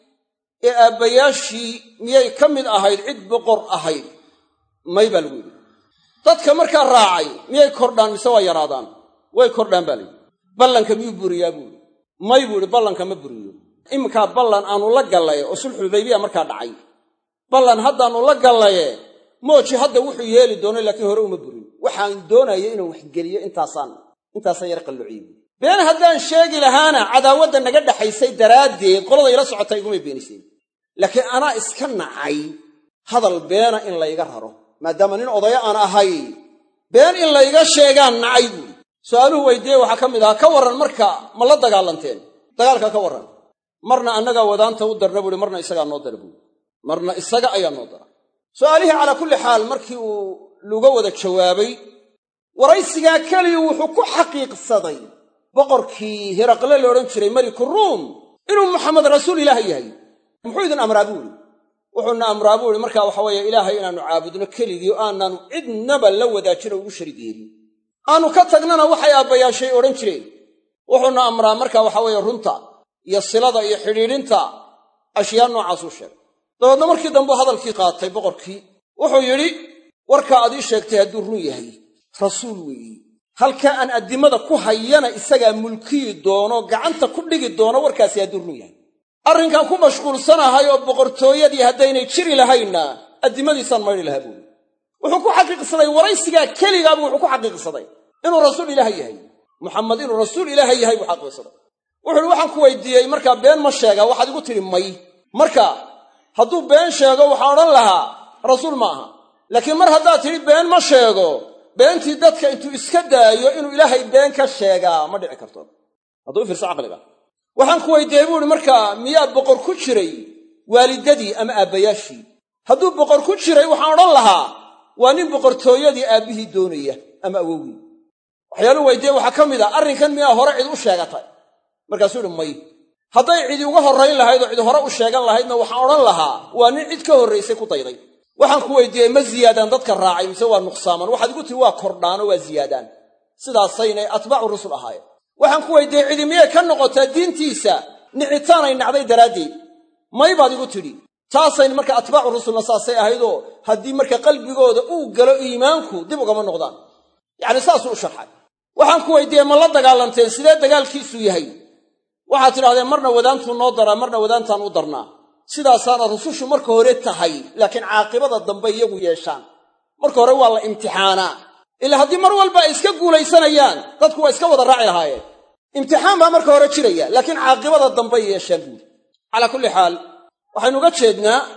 ee aabbayaashii miyay ka mid ahayd cid boqor ahayd may baa lagu yidhi dadka markaa raacay miyay kordhaan mise waa yaraadaan way kordhaan baa layidhi ballanka miyuu buriyaa buuhi may buu yidhi ballanka ma buriyo iminkaa ballan aanu la gallaye oo sulxulhudaybiya markaa dhacay ballan haddaannu la gallaye mooji hadda wuxuu yeeli doonay laakiin hore uma burin waxaan doonaya inuu waxgeliyo intaasaan intaasaan yar qalluuciye buui been haddaan sheegi lahaana cadaawadda naga dhaxaysay daraaddeed qoladay la socotay igumay beeniseen laakiin anaa iska nacay hadal beena in layga raro maadaama nin odayo aan ahay been in layga sheegaan nacay buui su'aaluhu weydiiyey waxaa ka mid ahaa ka warran marka ma la dagaalanteen dagaalka ka warran marna annagaa wadaanta u darna buuhi marna isagaa noo dara buui marna isaga ayaa noo dara su'aalihii calaa kulli xaal markii uu luga wada jawaabay waraysigaa keliyu wuxuu ku xaqiiqsaday boqorkii Hiraqle la odhan jiray meliku ruum inuu maxamed rasuul ilaahay yahay muxuu idin amraa buuhi wuxuuna amraa buuhi markaa waxa weeye ilaahay inaannu caabudno keligii oo aananu cidnaba la wadaajin oo ugu sharig yeelin aanu ka tagnana waxay aabbayaashay odhan jireen wuxuuna amraa markaa waxa weeye runta iyo silada iyo xidhiidhinta ashyaa noocaasuu sheegay dabeedna markii dambu hadalkii qaatay boqorkii wuxuu yidhi warkaa aad ii sheegtay hadduu run yahay rasuul weeye halkaa aan addimada ku hayana isagaa mulkiyi doono gacanta ku dhigi doono warkaasi hadduu run yahay arrinkan ku mashquulsanahay oo boqortooyadii haddaynay jiri lahaynna addimadiisaan maydhi lahaa buuli wuxuu ku xaqiiqsaday waraysigaa keligaabuu wuxuu ku xaqiiqsaday inuu rasuul ilaahay yahay muxamed inuu rasuul ilaahay yahay buu xaqiiqsaday wuxuu ihi waxaan ku weydiiyey markaa been ma sheegaa waxaad igu tidhi may marka hadduu been sheego waxaa odhan lahaa rasuul ma aha laakiin mar haddaad tidhi been ma sheego beentii dadka intuu iska daayo inuu ilaahay been ka sheegaa ma dhici karto hadduu u fiirso caqliga waxaan ku weydiiyey buu ihi markaa miyaa boqor ku jiray waalidadii ama aabbayaashii hadduu boqor ku jiray waxaan odhan lahaa waa nin boqortooyadii aabbihii doonaya ama awowgii waxyaaluu weydiiyey waxaa ka mid a arrinkan miyaa hore cid u sheegatay markaasuu ihi may hadday cidi uga horrayn lahayd oo cid hore u sheegan lahaydna waxaan odhan lahaa waa nin cid ka horraysay ku dayday waxaan ku weydiiyey ma ziyaadaan dadka raacay mise waa nuqsaaman waxaad igu tihi waa kordhaano waa ziyaadaan sidaasaynay atbaacu rusul ahaayeen waxaan ku weydiiyey cidi miyay ka noqotaa diintiisa nicitaanay nacday daraaddeed may baad igu tidhi taasayn marka atbaacu rusulna saasay ahaydoo haddii marka qalbigooda uu galo iimaanku dib ugama noqdaan yacni saasuu u sharxay waxaan ku weydiiyey ma la dagaalanteen sidee dagaalkiisu yahay waxaad tidhahdeen marna wadaantuu noo daraa marna wadaantaan u darnaa sidaasaana rusushu marka hore tahay laakiin caaqibada dambe iyagu yeeshaan marka hore waa la imtixaanaa ilaa haddii mar walba ay iska guulaysanayaan dadku waa iska wada raaci lahaayeen imtixaan baa marka hore jiraya laakiin caaqibada dambey yeeshaan buuri calaa kulli xaal waxaynu uga jeednaa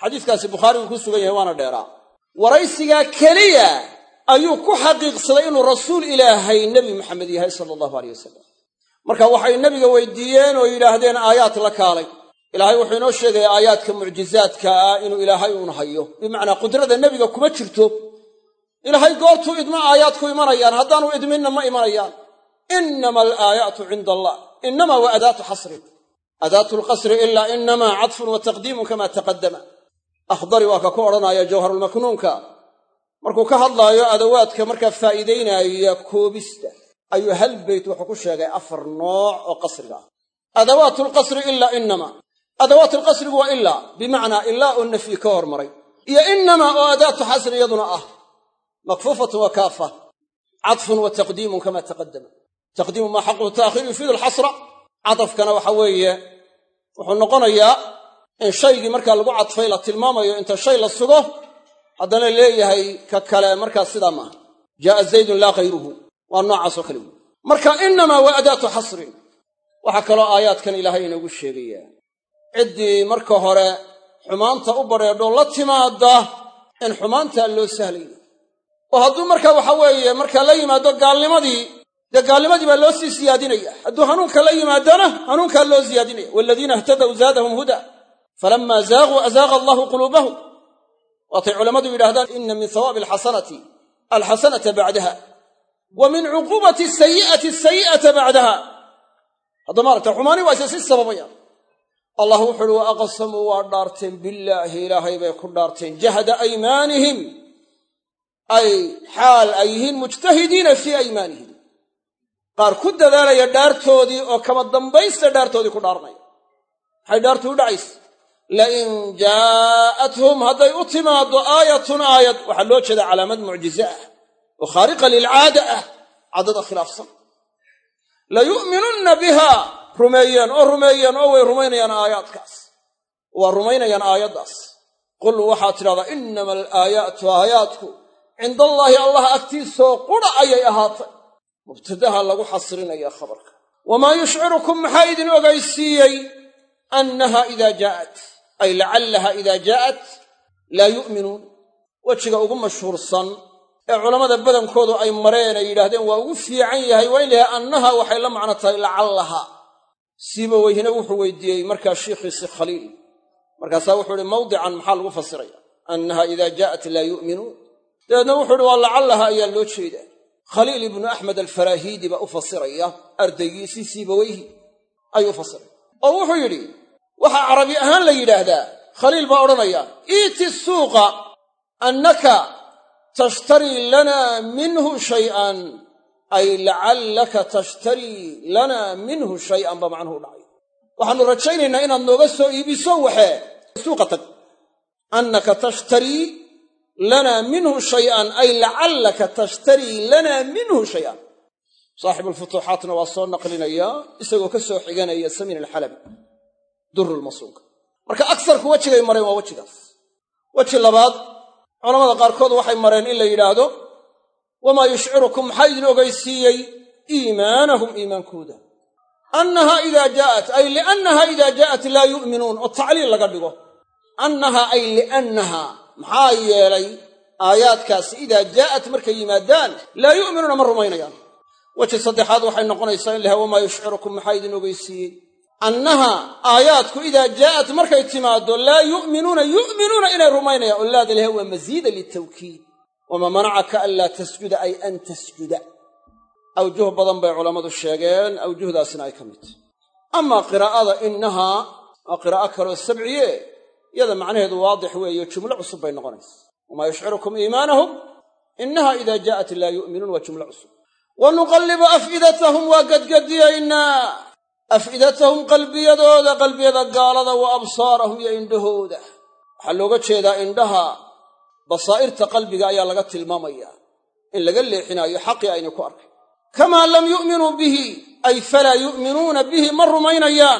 xadiiskaasi bukhaarigu ku sugan yahay waana dheeraa waraysigaa keliya ayuu ku xaqiiqsaday inuu rasuul ilaahay nebi maxamed yahay sala allahu aleyh wasalam marka waxay nebiga weydiiyeen oo yidhaahdeen aayaad la kaalay ilaahay wuxuu inoo sheegaya aayaadka mucjizaadka ah inuu ilaahay uun hayo bimacnaa qudrada nebiga kuma jirto ilaahay goortuu idmo aayaadku imanayaan haddaanu idminna ma imanayaan inama alaayaatu cinda allah inama wa adaatu xasrin adaatu lqasri ilaa inamaa cadfun wa taqdiimun kama taqadama akhdari waa ka ku odhanaya jawharulmaknuunka markuu ka hadlaayo adawaadka markaa faa'iidaynaya koobista ayuu hal beyt wuxuu ku sheegay afar nooc oo qasriga ah adawaatu lqasri ilaa inama adawaat alqasrigu waa ilaa bimacnaa ilaa oo nafyi ka hormaray iyo inama oo adaatu xasri iyaduna ah makfuufatun wa kaafa cadfun wa taqdiimun kama taqadama taqdiimu maa xaquhu ta'khiir yufiidu alxasra cadafkana waxa weeye wuxuu noqonayaa in shaygii markaa lagu cadfay la tilmaamayo inta shay la sugo haddana leeyahay ka kale markaa sidaa maaha jaa'a zaydun laa khayruhu waa noocaasoo kale wey marka inamaa waa adaatu xasrin waxaa kaloo aayaadkan ilaahay inoogu sheegayaa ciddii marka hore xumaanta u badheedho la timaada in xumaantaa loo sahlayo oo hadduu markaa waxa weeye markaa la yimaado gaalnimadii dee gaalnimadii baa loo sii siyaadinaya hadduu hanuunka la yimaadona hanuunkaa loo siyaadinaya waaladiina ihtadaw zaadahum huda falammaa zaaquu azaaqa allahu quluubahum waatay culammadu yidhahdaan ina min hawaabi alxasanati alxasanata bacdaha wa min cuquubati sayi'ati sayi'ata bacdaha hadda maaragta xumaani waa isa si sababayaan allah wuxu uhi wa aqsamuu waa dhaarteen billaahi ilaahay bay ku dhaarteen jahda aymaanihim ay xaal ay yihiin mujtahidiina fii aymaanihim qaar ku dadaalaya dhaartoodii oo kama dambaysta dhaartoodii ku dhaaranaya maxay dhaartu u dhacaysa lain jaa'athum hadday u timaaddo aayatun aayad waxaa loo jeedaa calaamad mucjize ah oo khaariqa lilcaada ah caddada khilaafsan layu'minunna biha rumeeyeen oo rumeeyeen oo way rumaynayaan aayaadkaas waa rumaynayaan aayaddaas qul waxaad tidhahdaa inama alaayaatu aayaadku cinda allaahi allah agtiisoo qudha ayay ahaatay mubtadaha lagu xasrinaya khabarka wamaa yushcirukum maxaa idin ogaysiiyey annaha idaa jaa'at ay lacallaha idaa jaa'at laa yu'minuun wejiga ugu mashhuursan ee culammada badankoodu ay mareen ay yidhaahdeen waa ugu fiican yahay waa in la yahay annaha waxay la macno tahay lacallaha siiba weyhina wuxuu weydiiyey markaa shiikhiisi khaliil markaasaa wuxuu ihi mawdican maxaa lagu fasiraya annaha idaa jaa'at laa yu'minuun dabeedna wuxuu ihi waa lacallaha ayaa loo jeedaa khaliil ibnu axmed alfaraahiidi baa u fasiraya ardaygiisii siibaweyhi ayuu u fasiray oo wuxuu yidhi waxaa carabi ahaan la yidhaahdaa khaliil baa odhanaya iiti suuqa annaka tashtarii lanaa minhu shay'an ay lacallaka tashtarii lanaa minhu shay'an ba macnuhu dhacay waxaannu rajaynaynaa inaad nooga soo iibiso waxee suuqa tag annaka tashtarii lanaa minhu shay'an ay lacallaka tashtarii lanaa minhu shay'an saaxibulfutuuxaatna waa soo naqlinayaa isagoo ka soo xiganaya samiin alxalabi durulmasuuqa marka agsarku wejigay mareen waa wejigaas weji labaad culamada qaarkood waxay mareen in la yidhaahdo wamaa yushcirukum maxaa idin ogaysiiyey iimaanahum iimaankooda annahaa idaa jaa'at ay liannahaa idaa jaa'at laa yu'minuun oo tacliil laga dhigo annahaa ay liannahaa maxaa yeelay aayaadkaasi idaa jaa'at markay yimaadaan laa yu'minuuna ma rumaynayaan weji saddexaad waxay noqonaysaa in laha wamaa yushcirukum maxaa idin ogaysiiyey annahaa aayaadku idaa jaa'at markay timaaddo laa yu'minuuna yu'minuuna inay rumaynayaan oo laada laha waa masiida litawkiid wamaa manacaka an laa tasjuda ay an tasjuda awjuh badan bay culammadu sheegeen awjuhdaasina ay ka mid tahy amaa qiraa'ada innahaa waa qiraa'o kaloo sabciye iyada macnaheedu waadix weeyo jumlo cusub bay noqonaysa wamaa yushcirukum iimaanahum innahaa idaa jaa'at laa yu'minuun waa jumlo cusub wa nuqallibu afidatahum waa gadgadiyaynaa afidatahum qalbiyadooda qalbiyada gaalada wa absaarahum iyo indhahooda waxaa looga jeedaa indhaha basaa'irta qalbiga ayaa laga tilmaamayaa in laga leexinaayo xaqii aynu ku arkay kamaa lam yu'minuu bihi ay falaa yu'minuuna bihi ma rumaynayaan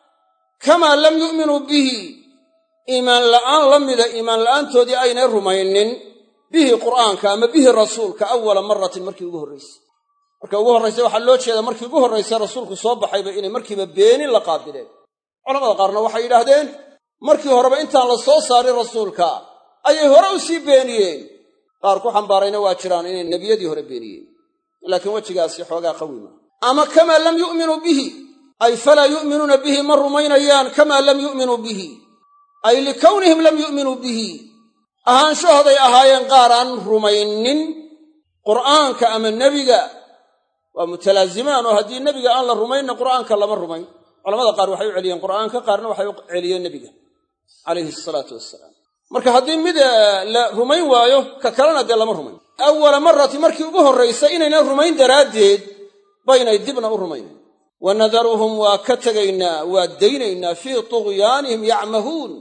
kamaa lam yu'minuu bihi iimaan la'aan la mida iimaan la'aantoodii aynay rumaynin bihi qur'aanka ama bihi rasuulka awala maratin markii ugu horraysay marka ugu horraysay waxaa loo jeedaa markii ugu horraysay rasuulku soo baxayba inay markiiba beenin la qaabileen culamada qaarna waxay yidhaahdeen markii horeba intaan la soo saarin rasuulka ayay hore u sii beeniyeen qaar ku xambaarayna waa jiraan inay nebiyadii hore beeniyeen laakiin wejigaasi xoogaa qawi ma ama kamaa lam yu'minuu bihi ay falaa yu'minuuna bihi ma rumaynayaan kamaa lam yu'minuu bihi ay likownihim lam yu'minuu bihi ahaanshahooday ahaayeen qaar aan rumaynin qur'aanka ama nebiga waa mutalaazimaan oo haddii nebiga aan la rumayna qur'aanka lama rumayn culamada qaar waxay u celiyeen qur'aanka qaarna waxay u celiyeen nebiga calayhi salaatu wassalaam marka haddii mid la rumayn waayo ka kalena dee lama rumayn awala marati markii ugu horraysay inaynan rumayn daraaddeed baynay dibna u rumaynayn wa nadaruhum waa ka tegaynaa waa daynaynaa fii tughyaanihim yacmahuun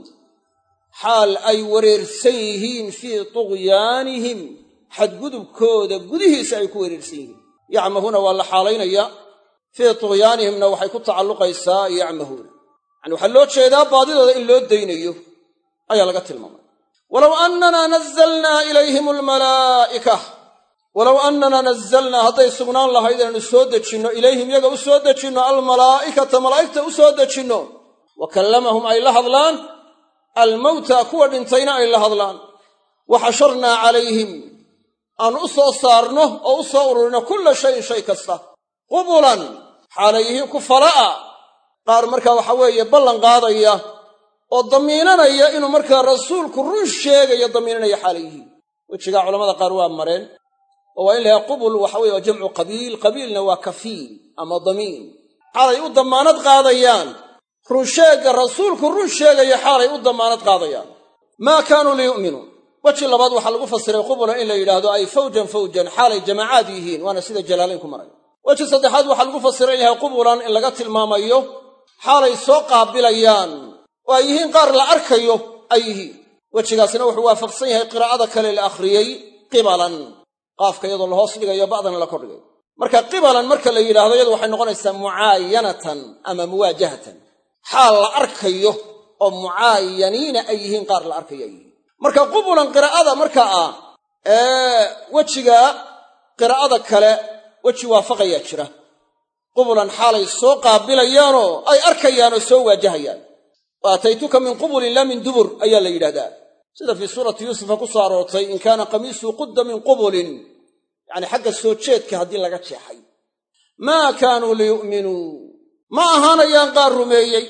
xaal ay wareersan yihiin fii tughyaanihim xadgudubkooda gudihiisa ay ku wareersan yihiin yacmahuuna waa la xaalaynaya fii tughyaanihimna waxay ku tacalluqaysaa yacmahuuna yani waxaa loo jeedaa baadidooda in loo daynayo ayaa laga tilmaamay walow annanaa nazzalnaa ilayhim almalaa'ika walow annanaa nazzalnaa hadday sugnaan lahayd inaanu soo dejinno ilayhim iyaga u soo dejinno almalaa'ikata malaa'igta u soo dejinno wa kallamahum ay la hadlaan almawta kuwa dhintayna ay la hadlaan wa xasharnaa calayhim aan u soo saarno oo u soo ururino kulla shayin shay kasta qubulan xaalay yihiin ku fala'a qaar markaa waxa weeye ballan qaadaya oo damiinanaya inuu markaa rasuulku run sheegayo damiinanaya xaalay yihiin wejigaa culamada qaar waa mareen oo waa in lahaa qubul waxa weye waa jamcu qabiil qabiilna waa kafiil ama damiin xaalay u damaanad qaadayaan run sheegga rasuulku run sheegaya xaalay u damaanad qaadayaan maa kaanuu liyu'minuu weji labaad waxaa lagu fasiray qubulan in la yidhaahdo ay fawjan fawjan xaalay jamaacaad yihiin waana sida jalaalayn ku maray weji saddexaad waxaa lagu fasiray in lahaa qubulan in laga tilmaamayo xaalay soo qaabilayaan oo ay yihiin qaar la arkayo ay yihiin wejigaasina wuxuu waafaqsan yahay qiraa'ada kale la akhriyey qibalan qaafka iyadoo la hoos dhigayo ba'dana la kordhigayo marka qibalan marka la yidhaahdo iyadu waxay noqonaysaa mucaayanatan ama muwaajahatan xaal la arkayo oo mucaayaniina ay yihiin qaar la arkayo ay yihiin marka qubulan qiraa'ada marka ah ee wejiga qiraa'ada kale weji waafaqayaa jira qubulan xaalay soo qaabilayaanoo ay arkayaan oo soo waajahayaan waataytuka min qubulin laa min dubur ayaa la yidhahdaa sida fii suurati yuusufa ku soo aroortay in kaana qamiisuu qudda min qubulin yacni xagga soo jeedka haddii laga jeexay maa kaanuu liyu'minuu ma ahaanayaan qaar rumeeyey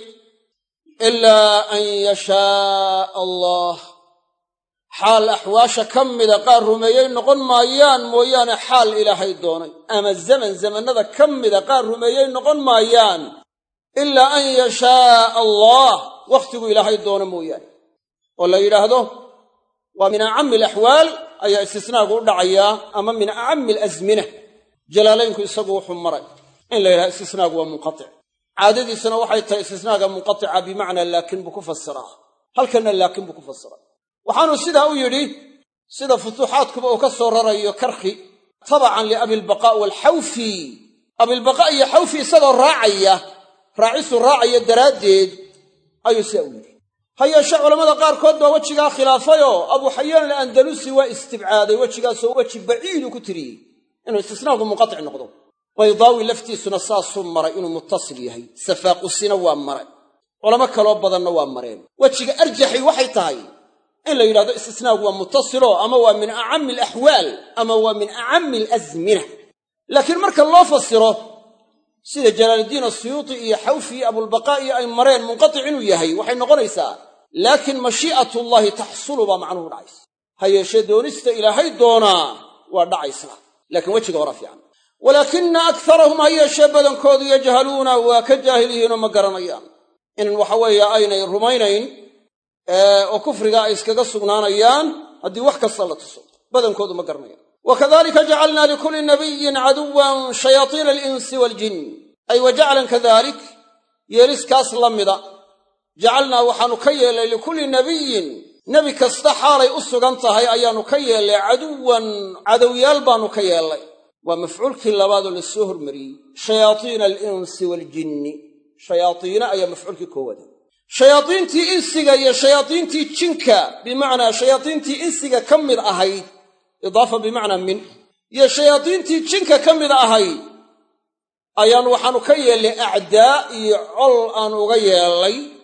ilaa an yashaaa allah xaal axwaasha ka mida qaar rumeeyey noqon maayaan mooyaane xaal ilaahay doonay ama zaman zamannada ka mida qaar rumeeyey noqon maayaan ilaa an yashaaa allah wakhtigu ilaahay doono mooyaane oo la yidhaahdo waa min acammi alaxwaal ayaa istisnaagu u dhacayaa ama min acammi alasmina jalaalaynku isagu wuxuu maray in la yidhahdo istisnaagu waa munqatic caadadiisuna waxay tahay istisnaaga munqatica bimacnaa laakin buu ku fasiraa halkanna laakin buu ku fasiraa waxaanu sidaa u yidhi sida futuuxaadkuba uu ka soo rarayo karkhi tabacan liabilbaqaa waalxawfi abilbaqaa iyo xawfi isagoo raacaya raacisu raacaya daraaddeed ayuu sidaa u yidhi ha yeeshe culammada qaarkood baa wejigaa khilaafayoo abuu xayaan alandalusi waa istibcaaday wejigaasoo weji baciiduu ku tiriyey inuu istisnaagu munqatic noqdo baydaawi laftiisuna saasuu maray inuu muttasil yahay safaaqusina waa maray culamo kaloo badanna waa mareen wejiga arjaxi waxay tahay in la yidhahdo istisnaagu waa muttasilo ama waa min acammi alaxwaal ama waa min acammi alasmina laakiin marka loo fasiro sida jalaaluddiin asuyuuti iyo xawfi iyo abulbaqaa iyo ay mareen munqatic inuu yahay waxay noqonaysaa laakiin mashii'atullaahi taxsulu baa macnuhu dhacaysa ha yeeshee doonista ilaahay doonaa waa dhacaysaa laakiin wejiga hora fiican walaakina akarahum ha yeeshee badankoodu yajhaluuna waa ka jaahil yihiinoo ma garanayaan inan waxa weeye aynay rumaynayn oo kufriga ay iskaga sugnaanayaan haddii wax kasta la tuso badankoodu ma garanayaan wakadalika jacalnaa likulli nabiyin caduwan shayaatiina alinsi waaljin ay wa jaclan kadalik yeeliskaas la mida jacalnaa waxaannu ka yeellay likulli nabiyin nebi kasta xaalay u sugan tahay ayaannu ka yeellay caduwan cadowyaal baannu ka yeellay waa mafcuulkii labaadoo la soo hormariyey shayaatiina alinsi waaljinni shayaatiina ayaa mafcuulkii koowaada shayaadiintii insiga iyo shayaadiintii jinka bimacnaa shayaadiintii insiga ka mid ahayd idaafa bimacnaa min iyo shayaadiintii jinka ka mid ahayd ayaannu waxaannu ka yeellay acdaa iyo col aan uga yeellay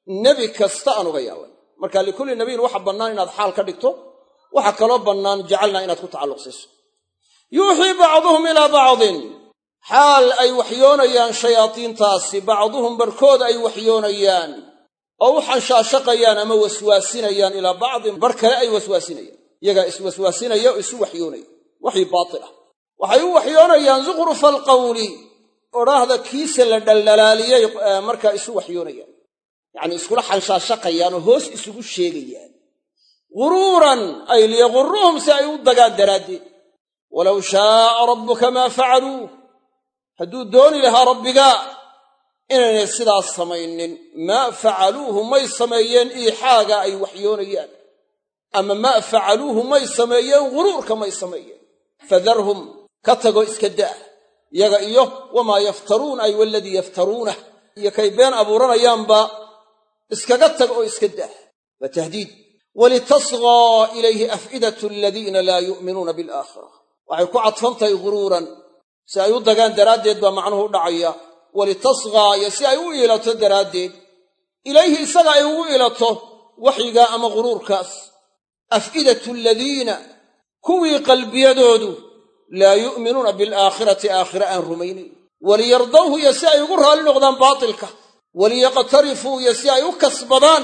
nebi kasta aan uga yaabay marka likulli nabiyin waxa bannaan inaad xaal ka dhigto waxa kaloo bannaan jacalnaa inaad ku tacalluq siiso yuuxii bacduhum ilaa bacdin xaal ay waxyoonayaan shayaadiintaasi bacduhum barkood ay waxyoonayaan oo u xanshaashaqayaan ama waswaasinayaan ilaa bacdin bar kale ay waswaasinayaan iyagaa iswaswaasinaya oo isu waxyoonaya waxii baatil ah waxay u waxyoonayaan zukhrufa alqawli odhaahda kiisa la dhaldhalaaliyey markaa isu waxyoonayaan yacnii iskula xanshaashaqayaan oo hoos isugu sheegayaan guruuran ay liyaguruuhum si ay u dagaan daraaddeed walow shaaa rabbuka maa facaluuh hadduu dooni lahaa rabbiga inaynay sidaas samaynin maa facaluuhu may sameeyeen iixaaga ay waxyoonayaan ama maa facaluuhu may sameeyeen guruurka may sameeyeen fadarhum ka tago iska daa iyaga iyo wamaa yaftaruun ay waladii yaftaruunah iyo kay been abuuranayaanba iskaga tag oo iska daa waa tahdiid walitasgaa ilayhi af'idatu aladiina laa yu'minuuna bilaakhira waxay ku cadfantahay guruuran si ay u dagaan daraaddeed baa macnuhu u dhacaya walitasgaa iyo si ay u iilato daraaddeed ilayhi isaga ay ugu iilato waxyigaa ama guruurkaas af'idatu aladiina kuwii qalbiyadoodu laa yu'minuuna bilaakhirati aakhira aan rumaynayn waliyardawhu iyo si ay ugu raalli noqdaan baatilka waliyaqtarifuu iyo si ay u kasbadaan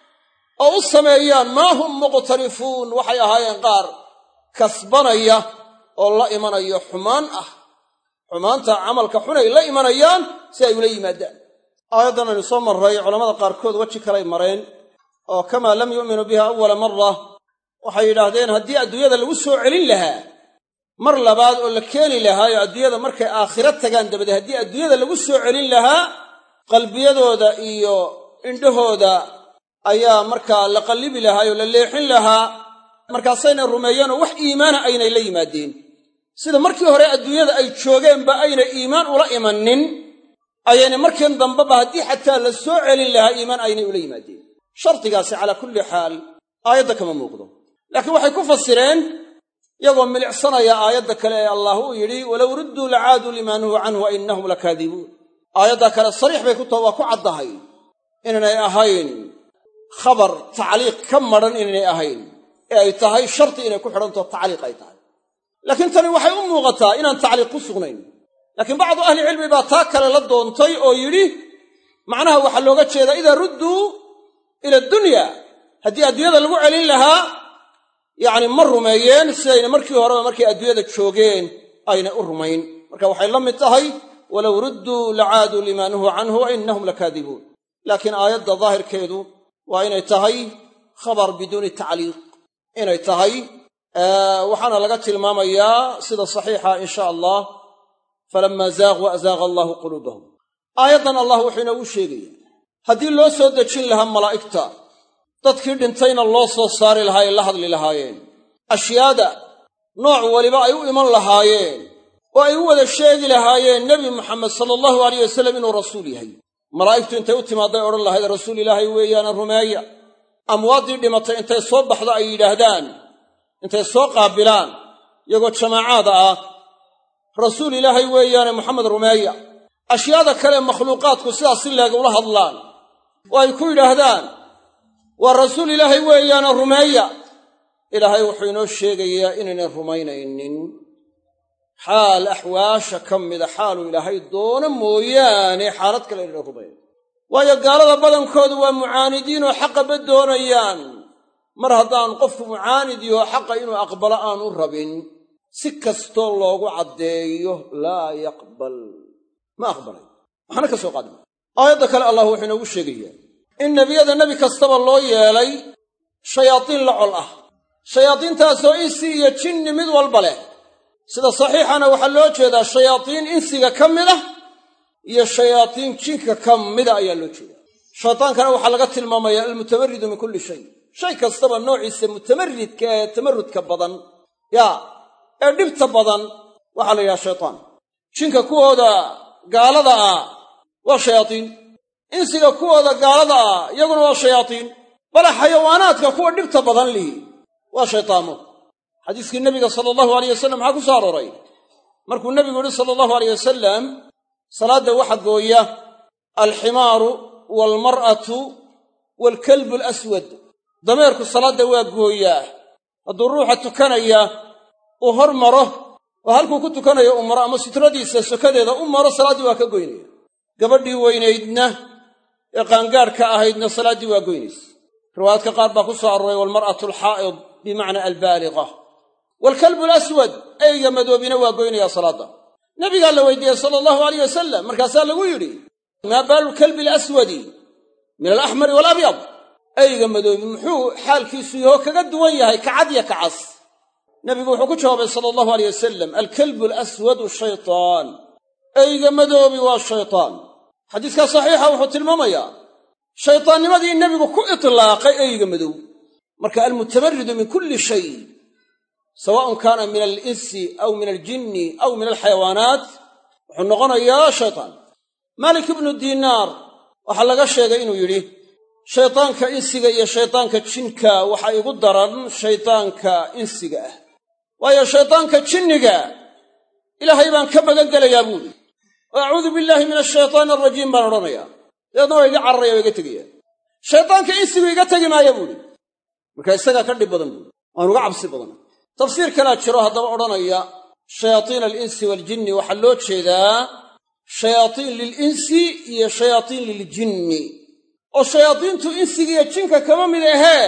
oo u sameeyaan maa hum muqtarifuun waxay ahaayeen qaar kasbanaya oo la imanayo xumaan ah xumaanta camalka xunay la imanayaan si ay ula yimaadaan aayaddan aynu soo marray culammada qaarkood weji kalay mareen oo kamaa lam yu'minuu biha awala mara waxay yidhaahdeen haddii adduunyada lagu soo celin lahaa mar labaad oo la keeni lahaayo adduunyada markay aakhiro tagaan dabadeed haddii adduunyada lagu soo celin lahaa qalbiyadooda iyo indhahooda ayaa markaa la qallibi lahaayoo la leexin lahaa markaasaynay rumeeyeen oo wax iimaana aynay la yimaadeen sida markii hore adduunyada ay joogeenba aynay iimaan ula imanin ayaynay markiin dambeba haddii xataa la soo celin lahaa iimaan aynay ula yimaadeen shardigaasi calaa kulli xaal aayadda kama muuqdo laakiin waxay ku fasireen iyagoo milicsanaya aayadda kale ee allah uu yidhi walow rudduu lacaaduu limaa nuhuu canhu wa innahum lakaadibuun aayadda kale sariix bay ku taho waa ku caddahay inaynay ahayn khabar tacliiq ka madhan inaynay ahayn ee ay tahay shardi inay ku xidhantaho tacliiq ay tahay laakiin tani waxay u muuqataa inaan tacliiq ku sugnayn laakiin bacdu ahlicilmi baa taa kale la doontay oo yidhi macnaha waxaa looga jeedaa idaa rudduu ila addunya haddii adduunyada lagu celin lahaa yacni ma rumeeyeen sidayna markii horeba markay adduunyada joogeen aynay u rumayn marka waxay la mid tahay walow rudduu lacaaduu limaa nuhuu canhu wa innahum lakaadibuun laakiin aayadda daahirkeedu waa inay tahay khabar biduuni tacliiq inay tahay waxaana laga tilmaamayaa sida saxiixa in sha allah falammaa zaaquu azaaqa allaahu quluubahum aayaddan allah wuxuu inoogu sheegaya haddii loo soo dejin lahaa malaa'igta dadkii dhintayna loo soo saari lahaa ay la hadli lahaayeen ashyaada nooc waliba ay u iman lahaayeen oo ay u wada sheegi lahaayeen nebi moxamed sala allahu alayh wasallam inuu rasuul yahay malaa'igtu intay u timaadday odhan lahayd rasuul ilaahay weeyaana rumeeya amwaaddii dhimatay intay soo baxdo ay yidhaahdaan intay soo qaabilaan iyagoo jamaacaada ah rasuul ilaahay weeyaane moxamed rumeeya ashyaada kale makhluuqaadku sidaas si leega ula hadlaan oo ay ku yidhaahdaan waa rasuul ilaahay weeyaana rumeeya ilaahay wuxuu inoo sheegayaa inaynay rumaynaynin xaal axwaasha ka mida xaaluu ilaahay doono mooyaane xaalad kale inayna rumaynayn waayo gaalada badankoodu waa mucaanidiinoo xaqaba doonayaan mar haddaan qofku mucaanid yaho xaqa inuu aqbalo aanu rabin si kastoo loogu caddeeyo laa yaqbal ma aqbalay waxna ka soo qaadma aayadda kale allah wuxuu inoogu sheegayaa in nebiyada nebi kastaba loo yeelay shayaadiin la col ah shayaadiintaasoo insi iyo jinni mid walba leh sida saxiixana waxaa loo jeedaa shayaadiin insiga ka mid ah iyo shayaadiin jinka ka mida ayaa loo jeedaa shaytaankana waxaa laga tilmaamayaa almutamarridu min kulli shay shay kastaba noociisa mutamarridka ee tamarrudka badan yaa ee dhibta badan waxaa la yidhaha shaytaan jinka kuwooda gaalada ah waa shayaadiin insiga kuwooda gaalada ah iyaguna waa shayaadiin bale xayawaanaadka kuwa dhibta badan lihi waa shaytaamo xadiiskii nebiga sala allahu alayh wasallam maxaa ku soo arooray markuu nebigu yidhi sala allahu alayh wasalam salaadda waxa gooya alximaaru waalmar'atu waalkalbu alaswad dameerku salaadda waa gooyaa hadduu ruuxa tukanaya uu hor maro oo halkuu ku tukanayo u maro ama sutradiisa sokadeeda u maro salaaddii waa ka goynaya gabadhii weynaydna ee qaangaadhka ahaydna salaaddii waa goynaysa riwaayaadka qaar baa ku soo arooray waalmar'atu alxaa'id bimacna albaaliqa waalkalbu alaswad eyga madoobina waa goynayaa salaadda nabigaa la weydiiyey sala allahu alayh wasalam markaasaa lagu yidhi maa baalu lkalbi alaswadi min alaxmari waalabyad eyga madoobi muxuu xaalkiisu yahoo kaga duwan yahay kacad iyo kacas nebigu wuxuu ku jawaabay sala allahu alayh wasalam alkalbu alaswadu shaytaan eyga madoobi waa shaytaan xadiiskaa saxiixa wuxuu tilmaamayaa shaytaannimadii nebigu ku itlaaqay eyga madow marka almutamaridu min kulli shay sawaaءun kaana min alinsi aw min aljinni aw min alxayawaanaat wuxuu noqonayaa shaytaan maalik ibnu diinaar waxaa laga sheegay inuu yidhi shaytaanka insiga iyo shaytaanka jinka waxaa igu daran shaytaanka insiga ah waayo shaytaanka jinniga ilaahay baan ka magan gelayaa buuhi oo acuudu billaahi min ashaytaani alrajiim baan odhanayaa dabeedna waa iga cararaya waa iga tegaya shaytaanka insigu iga tegi maaya buuhi marka isagaa ka dhib badan buuhi waan uga cabsi badan tafsiir kalaa jiro haddaba odhanaya shayaatiina alinsi waaljinni waxaa loo jeedaa shayaatiin lilinsi iyo shayaatiin liljinni oo shayaadiintu insigiiyo jinka kama mid ahee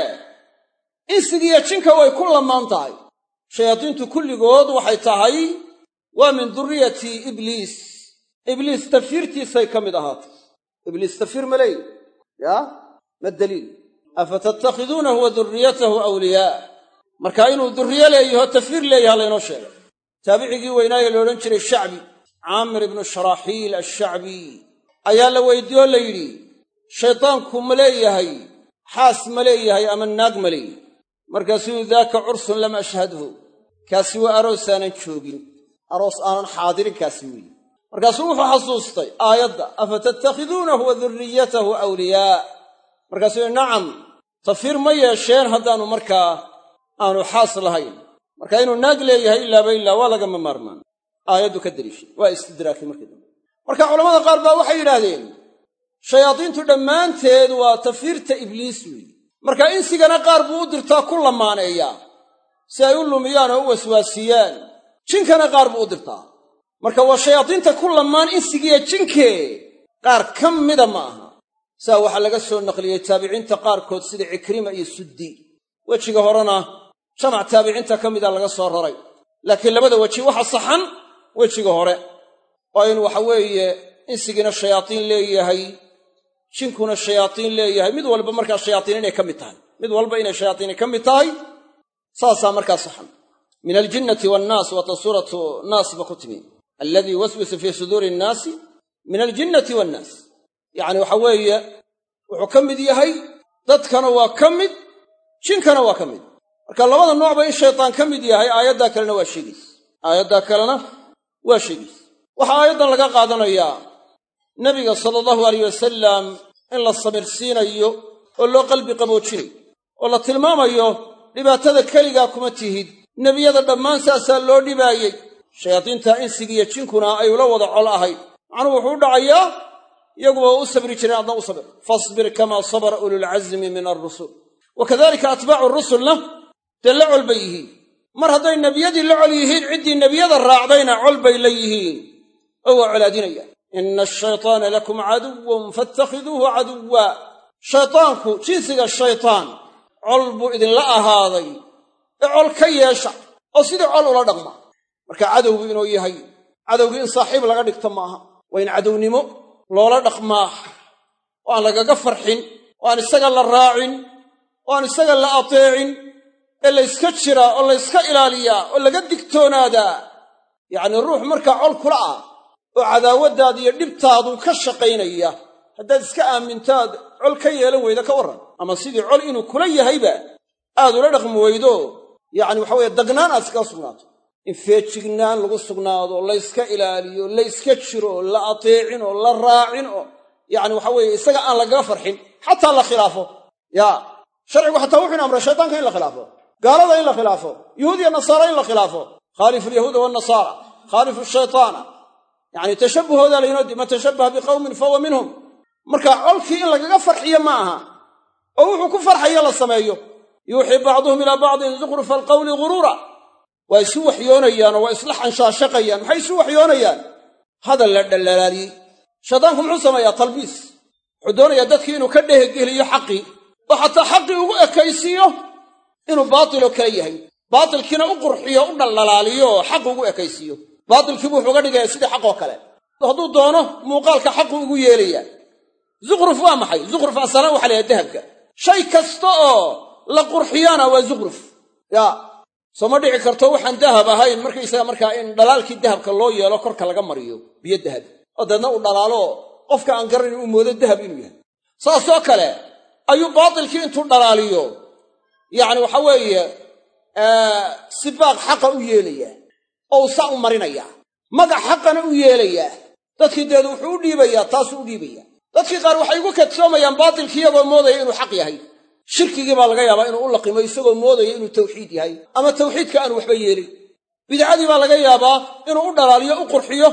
insigiiyo jinka way ku lamaan tahay shayaadiintu kulligood waxay tahay waa min durriyati ibliis ibliis tafiirtiisay ka mid ahaatay ibliis tafiir ma leey yaa ma daliil afatattakhiduunahu wa durriyatahu awliyaa marka inuu durriye leeyaho tafiir leeyaha laynoo sheegay taabicigii weynaaye la odhan jiray shacbi caamir ibnu sharaaxiil ashacbi ayaa la weydiiye oo la yidhi shaytaanku ma leeyahay xaas ma leeyahay ama naag ma leeyahay markaasuu daaka cursun lam ashhadhu kaasi waa aroos aanan joogin aroos aanan xaadirin kaasi weeye markaasuu wuxuu xasuustay aayadda afatattakhiduunahu wa durriyatahu awliyaa markaasuu yidhi nacam tafiir ma yeesheen haddaanu markaa aanu xaas lahayn marka inuu naag leeyahay ilaaba ilaa waa lagama maarmaan aayaddu ka deliishay waa istidraakay markii dambe marka culamada qaar baa waxay yidhaahdeen shayaadiintu dhammaanteed waa tafiirta ibliis weeye marka insigana qaar buu u dirtaa ku lamaaneeyaa si ay u lumiyaan oo u waswaasiyaan jinkana qaar buu u dirtaa marka waa shayaadiinta ku lamaan insigiiyo jinkee qaar ka mida ma aha saa waxaa laga soo naqliyey taabiciinta qaarkood sida cikrima iyo suddi wejiga horena jamac taabiciinta ka mida laga soo raray laakiin labada weji waxa saxan wejiga hore waa in waxa weeye insigiina shayaatiin leeyahay jinkuna shayaatiin leeyahay mid walba markaa shayaatiin inay ka mid tahay mid walba inay shayaatiini ka mid tahay saasaa markaa saxan min aljinnati waannaas waata suuratu naas ba ku timi alladii yuwaswisu fii suduuri innaasi min aljinnati waannaas yacni waxa weeye wuxuu ka mid yahay dadkana waa ka mid jinkana waa ka mid marka labada noocba in shaytaan ka mid yahay aayaddaa kalena waa sheegaysa aayaddaa kalena waa sheegaysa waxaa aayaddan laga qaadanayaa nebiga sala allahu alayh wasalam in la samirsiinayo oo loo qalbi qaboojinayo oo la tilmaamayo dhibaatada keligaa kuma tihid nebiyada dhammaan saasaa loo dhibaayey shayaadiinta insigiiyo jinkuna ay ula wada col ahayd macnuhu wuxuu u dhacayaa iyaguba u sabri jireen adna u sabir fasbir kamaa sabara ululcazmi min alrusul wa kadalika atbaacu rusulna dee la col bay yihiin mar hadday nebiyadii la col yihiin ciddii nebiyada raacdayna col bay la yihiin oo waa colaadinayaan ina ashaytaana lakum caduwan faattakhiduuhu caduwa shaytaanku jinsiga shaytaan col buu idinla ahaaday ee col ka yeesha oo sidii col ula dhaqma marka cadowgu inuu yahay cadowgii in saaxiib laga dhigto maaha waa in cadownimo loola dhaqmaa oo aan lagaga farxin oo aan isaga la raacin oo aan isaga la ateecin ee layska jiraa oo layska ilaaliyaa oo laga digtoonaadaa yacnii ruux markaa col kula ah oo cadaawaddaada iyo dhibtaadu ka shaqaynaya haddaad iska aamintaad col ka yeelan weyda ka warran ama sidii col inuu kula yahayba aad ula dhaqmi weydo yacni waxa weeye dagnaan aad iskaga sugnaato in feejignaan lagu sugnaado layska ilaaliyo layska jiro la ateecin oo la raacin oo yacni waxa weeye isaga aan lagaga farxin xataa la khilaafo yaa sharcigu xataa wuxuu ina amray shaytaanka in la khilaafo gaalada in la khilaafo yuhuud iyo nasaara in la khilaafo khaalifu alyahuuda waannasaara khaalifu shaytaana yacni tashabbuhoodaa laynoo di man tashabbaha biqawmin fahuwa minhum marka colkii in lagaga farxiyo ma aha oo wuxuu ku farxaya la sameeyo yuuxii bacduhum ilaa bacdin zukhrufa alqawli ghuruura waa isu waxyoonayaan oo waa isla xanshaashaqayaan. maxay isu waxyoonayaan? hadal la dhalaalaaliyey. shaydaanku muxuu sameeyaa? talbiis. wuxuu doonayaa dadkii inuu ka dhehgeliyo xaqii oo xataa xaqii ugu ekaysiiyo inuu baatiloo kale yahay, baatilkiina u qurxiyo, u dhaldhalaaliyo oo xaq ugu ekaysiiyo. baatilkiibu wuxuu uga dhigayaa sidii xaqoo kale. hadduu doono muuqaalka xaqu ugu yeelayaa. zukruf waa maxay? zukruf asalaan waxa la yidhaha dahabka. shay kasta oo la qurxiyana waa zukruf. yaa soo ma dhici karto waxaan dahab ahayn markaysaga markaa in dhalaalkii dahabka loo yeelo korka laga mariyo biyo dahab oo deedna u dhalaalo qofka aan garanin uu moodo dahab inuu yahay. saasoo kale ayuu baatilkii intuu dhalaaliyo yacni waxa weeye sibaaq xaqa u yeelayaa oo saa u marinayaa, magac xaqana u yeelayaa. dadkii deedu wuxuu u dhiibayaa, taasuu u dhiibayaa. dadkii qaar waxay ugu kadsoomayaan baatilkii iyagoo moodaya inuu xaq yahay. shirkigii baa laga yaabaa inuu u laqimo isagoo moodaya inuu tawxiid yahay, ama tawxiidka aan waxba yeelin. bidcadii baa laga yaabaa inuu u dhalaaliyo, u qurxiyo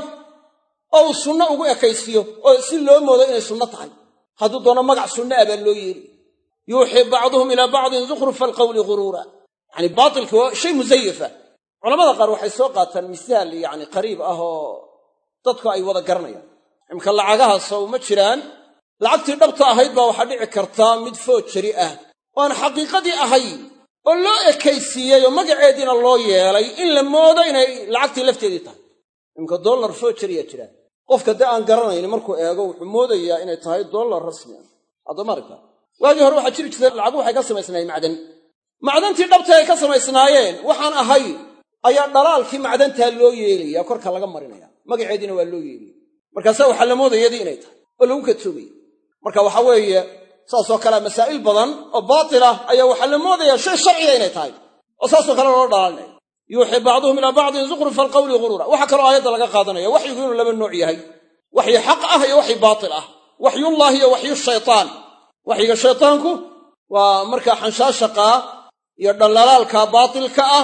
oo uu sunno ugu ekaysiiyo oo si loo moodo inay sunno tahay. hadduu doono magac sunno ah baa loo yeeli. yuuxii bacduhum ilaa bacdin zukhrufa alqawli ghuruura. yacni baatilki waa shay musayifa. culamada qaar waxay soo qaataan misaal yacni qariib ah oo dadku ay wada garanayaan. imka lacagahaas oo ma jiraan, lacagtii dhabta ahayd baa waxaa dhici kartaa mid foojari ah oo aan xaqiiqadii ahayn oo loo ekaysiiyey oo magaceediina loo yeelay in la moodo inay lacagtii lafteedii tahay. imka dollar foojariyaa jiraan. qofka dee aan garanayn markuu eego wuxuu moodayaa inay tahay dollar rasmi ah. haddama aragta waagii hore waxaa jiri jirtay lacagu waxay ka samaysnaayeen macdan. macdantii dhabta ay ka samaysnaayeen waxaan ahay ayaa dhalaalkii macdantaa loo yeelaya, korka laga marinaya, magaceediina waa loo yeelaya. markaasaa waxaa la moodayadii inay tahay oo lagu kadsoomaya. marka waxa weeye saasoo kale masaa'il badan oo baatilah ayaa waxaa la moodayaa shay sharciga inay tahay oo saasoo kale loo dhalaalinayo. yuuxii bacduhum ilaa bacdin zukhrufa alqawli ghuruura. waxaa kaloo aayadda laga qaadanaya waxyigu inuu laba nooc yahay, waxyi xaq ah iyo waxyi baatil ah. waxyullaahi iyo waxyu shaytaan. waxyiga shaytaanku waa markaa xanshaashaqaa iyo dhallalaalka baatilka ah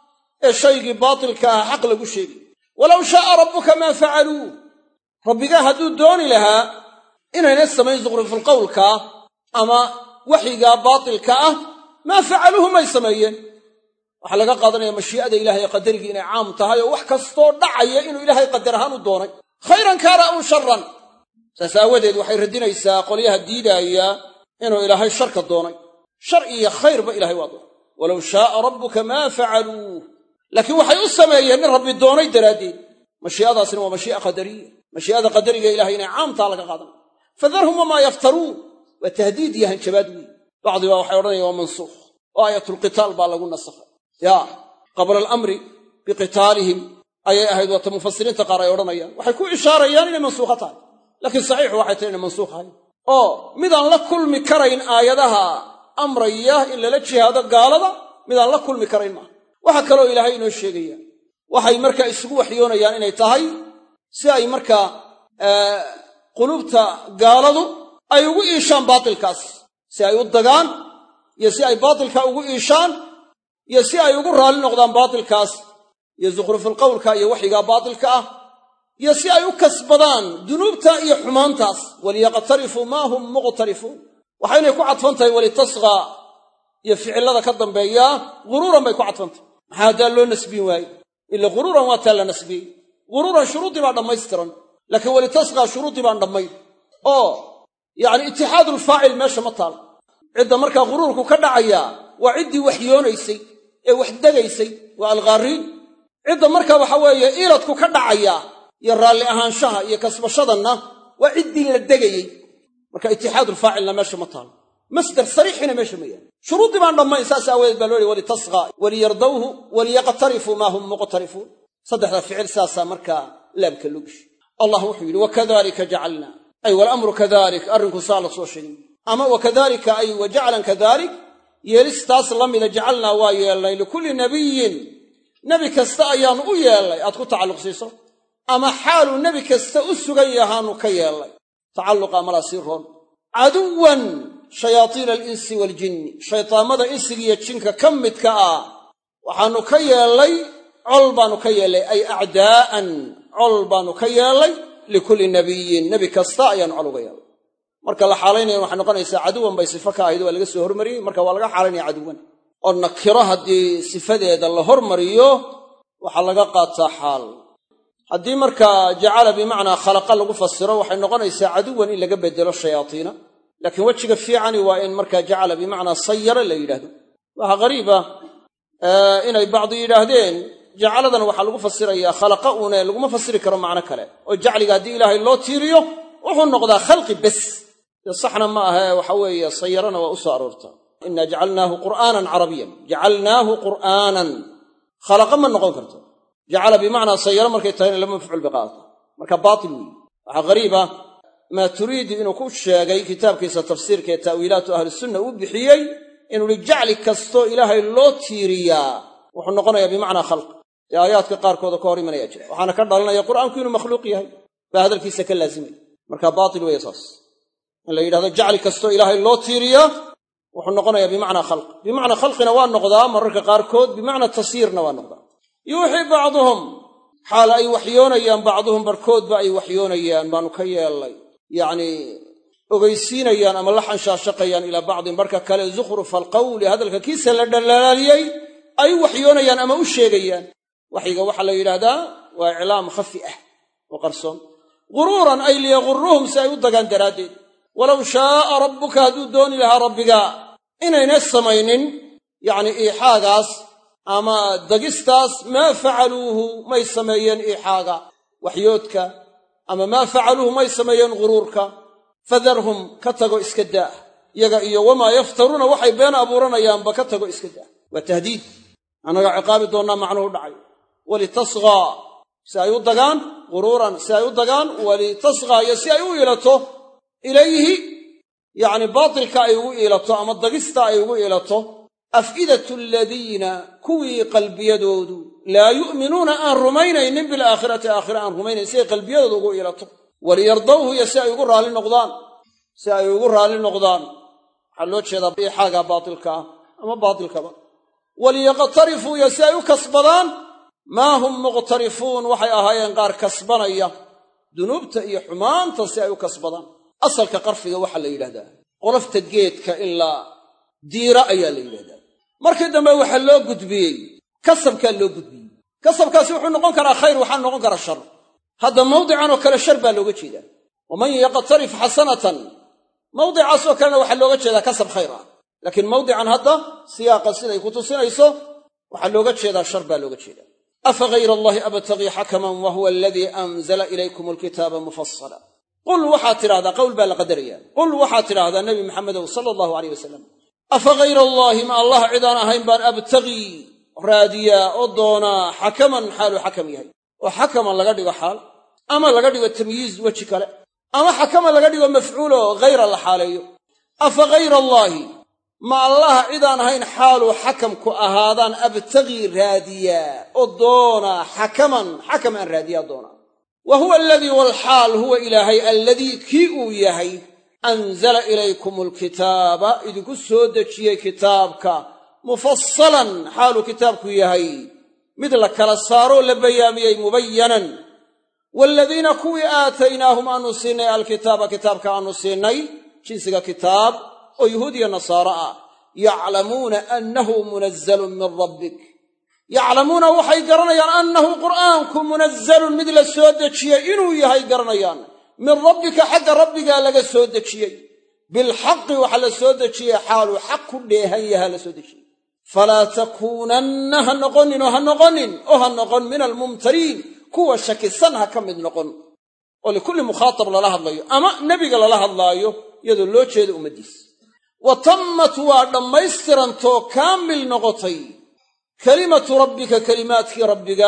ee shaygii baatilka ah xaq lagu sheegay. walow shaaa rabbuka maa facaluu. rabbigaa hadduu dooni lahaa inayna samayn zukrufulqawlka ama waxyigaa baatilka ah maa facaluuhu may sameeyeen. waxaa laga qaadanaya mashii'ada ilahay ee qadarigii inay caam tahay oo wax kastoo dhacaya inuu ilaahay qadar ahaan u doonay, khayran kaana aw sharan. saas aawadeed waxay radinaysaa qolyaha diidaaya inuu ilaahay sharka doonay. shar iyo khayrba ilahay waa doonay. walow shaaa rabbuka maa facaluu. laakiin waxay u sameeyeen in rabbi doonay daraaddeed. mashii'adaasina waa mashii'a qadariya. mashii'ada qadariga ilahay inay caamtaa laga qaadanaya. fadarhum wamaa yaftaruun. waa tahdiid iyo hanjabaad weyn. bacdi baa waxay odhanayaan waa mansuukh oo aayatulqitaal baa lagu nasakhay. yaa qabla alamri biqitaalihim ayay ahayd waata mufasiriinta qaar ay odhanayaan. waxay ku ishaarayaan inay mansuukha tahay, laakiin saxiixu waxay tahay inay mansuukh ahayn oo midaan la kulmi karayn aayadaha amraya in lala jihaado gaalada midaan la kulmi karayn maaha. waxaa kaloo ilaahay inoo sheegaya waxay markaa isugu waxyoonayaan inay tahay si ay markaa qulubta gaaladu ay ugu iishaan baatilkaas, si ay u dagaan iyo si ay baatilka ugu iishaan iyo si ay ugu raalli noqdaan baatilkaas iyo zukhrufulqawlka iyo waxyigaa baatilka ah, iyo si ay u kasbadaan dunuubta iyo xumaantaas. waliyaqtarifuu maa hum muqtarifuun. waxaynay ku cadfan tahay walitasqaa iyo ficillada ka dambeeyaa ghuruuran bay ku cadfan tahay. maxaa haddaa loo nasbin waaye? ila ghuruuran waa taa la nasbiyey. ghuruuran shuruuddii baa dhammaystiran, laakiin walitasqaa shuruuddii baan dhammayn oo yacni itixaadulfaacil meesha ma taal. cidda markaa ghuruurku ka dhacayaa waa ciddii waxyoonaysay ee wax degaysay, waa alghaariin. cidda markaa waxa weeye iiladku ka dhacaya iyo raalli ahaanshaha iyo kasbashadanna waa ciddii la degayey. marka itixaadulfaacilna meesha ma taalo, masdar sariixina meesha ma yaal. shuruuddii baan dhammayn, saas aawadeed baa loo yihi walitasqaa waliyardawhu waliyaqtarifuu maa hum muqtarifuun. saddexda ficil saasaa markaa laamka loo geshay. allah wuxuu yidhi wakadalika jacalnaa, ay walamru kadalik, arrinku saa la soo sheegay. ama wakadalika ay wajaclan kadalik, yeelistaas la mida jacalnaa waa yeelnay likulli nabiyin, nebi kasta ayaannu u yeelnay. aad ku tacalluq siiso ama xaaluu nebi kasta u sugan yahaannu ka yeelnay. tacalluqa malaa sii roon. caduwan shayaatiina alinsi waaljinni, shaytaamada insigiiyo jinka ka midka ah waxaannu ka yeelnay col baannu ka yeelnay, ay acdaa'an col baannu ka yeelnay likulli nabiyin, nebi kasta ayaannu col uga yeelnay. marka la xaalaynayo waxay noqonaysaa caduwan bay sifo ka ahayd waa laga soo hormariyey marka waa laga xaalaynaya caduwan oo nakiro haddii sifadeeda la hormariyo waxaa laga qaataa xaal haddii marka jacala bimacnaa khalaqa lagu fasiro waxay noqonaysaa caduwan in laga bedelo shayaatiina laakiin wejiga fiicani waa in markaa jacala bimacnaa sayara la yidhaahdo waxaa qariiba inay bacdi yidhaahdeen jacaladan waxaa lagu fasirayaa khalaqa une laguma fasiri karo macno kale oo jacliga haddii ilaahay loo tiiriyo wuxuu noqdaa khalqi bes dee saxna ma ahe waxa weeye sayarana waa u soo aroortaa inna jacalnaahu qur'aanan carabiyan jacalnaahu qur'aanan khalaqa ma noqon karto jacala bimacnaa sayara markay tahayna lama mafcuul biqaata marka baatil weeye waxaa qariiba maaturiidi inuu ku sheegay kitaabkiisa tafsiirka ee ta'wiilaatu ahlisunna uu bixiyey inuu hi jacli kastoo ilaahay loo tiiriyaa wuxuu noqonayaa bimacnaa khalq ee aayaadka qaarkooda ka hor imanaya jira waxaana ka dhalanaya qur'aanku inuu makhluuq yahay baa hadalkiisa ka laazimaya marka baatil weeye saas in la yidhahdo jacli kastoo ilaahay loo tiiriyaa wuxuu noqonayaa bimacnaa khalq bimacnaa khalqina waa noqdaa mararka qaarkood bimacnaa tasyiirna waa noqdaa yuuxii bacduhum xaal ay waxyoonayaan bacduhum barkoodba ay waxyoonayaan baanu ka yeellay yacnii ogeysiinayaan ama la xanshaashaqayaan ilaa bacdin barka kale zukhrufa alqawli hadalka kiisa la dhalaaliyey ay waxyoonayaan ama u sheegayaan waxyiga waxaa la yidhaahdaa waa iclaam khafi ah oo qarsoon guruuran ay liyaguruuhum si ay u dagaan daraaddeed walow shaaa rabbuka hadduu dooni lahaa rabbiga inayna samaynin yacni iixaagaas ama dagistaas maa facaluuhu may sameeyeen iixaaga waxyoodka ama maa facaluuhu may sameeyeen guruurka fadarhum ka tago iska daa iyaga iyo wamaa yaftaruuna waxay been abuuranayaanba ka tago iska daa waa tahdiid annaga ciqaabi doonnaa macnuhu dhacay walitasqaa si ay u dagaan guruuran si ay u dagaan walitasqaa iyo si ay u iilato ilayhi yacni baatilka ay ugu iilato ama dagista ay ugu iilato af'idatu aladiina kuwii qalbiyadoodu laa yu'minuuna aan rumaynaynin bilaakhirati aakhira aan rumaynayn si ay qalbiyadooda ugu iilato waliyardawhu iyo si ay ugu raalli noqdaan si ay ugu raalli noqdaan waxaa loo jeedaa iixaaga baatilka ah ama baatilkaba waliyaqtarifuu iyo si ay u kasbadaan maa hum muqtarifuun waxay ahaayeen qaar kasbanaya dunuubta iyo xumaanta si ay u kasbadaan asalka qarfiga waxaa la yidhahdaa qolofta geedka ilaa diira ayaa la yidhahdaa markii dambe waxaa loo gudbiyey kasabkaa loo gudbiyey kasabkaasi wuxuu noqon karaa khayr waxaa noqon karaa shar hadda mawdican oo kale shar baa looga jeedaa waman yaqtarif xasanatan mawdicaas oo kalena waxaa looga jeedaa kasab khayr ah laakiin mawdican hadda siyaaqa siday ku tusinayso waxaa looga jeedaa shar baa looga jeedaa afa hayra allahi abtagii xakaman wa huwa aladii anzala ilaykum alkitaaba mufasala qul waxaad tidhahdaa qowl baa la qadaraya qul waxaad tidhaahdaa nebi maxamedow sala allahu alayh wasalam afa hayra allaahi ma allah cidaan ahayn baan abtagii raadiyaa oo doonaa xakaman xaaluu xakam yahay oo xakaman laga dhigo xaal ama laga dhigo tamyiiz weji kale ama xakaman laga dhigo mafcuulo hayra la xaaleeyo afa hayra allaahi ma allah cidaan ahayn xaaluu xakamku ahaadaan abtagii raadiyaa oo doonaa xakaman xakam aan raadiyaa doonaa wa huwa aladii walxaal huwa ilaahay alladii kii uu yahay anzala ilaykum alkitaaba idinku soo dejiyey kitaabka mufasalan xaaluu kitaabku yahay mid la kala saaroo la bayaamiyey mubayanan waaladiina kuwii aataynaahum aanu siinay alkitaaba kitaabka aanu siinay jinsiga kitaab oo yuhuud iyo nasaaro ah yaclamuuna annahu munazzalun min rabbik yaclamuuna waxay garanayaan annahu qur'aanku munazzalun mid la soo dejiyey inuu yahay garanayaan min rabbika xagga rabbigaa laga soo dejiyey bilxaqi waxaa la soo dejiyey xaaluu xaq ku dheehan yahaa la soo dejiyey falaa takuunanna ha noqonin oo ha noqonin oo ha noqon min almumtariin kuwa shakisan ha ka mid noqon oo likulli mukhaatab lala hadlayo ama nebiga lala hadlaayo iyadoo loo jeedo ummaddiisa wa tammat waa dhammaystirantoo kaamil noqotay kelimatu rabbika kelimaadkii rabbiga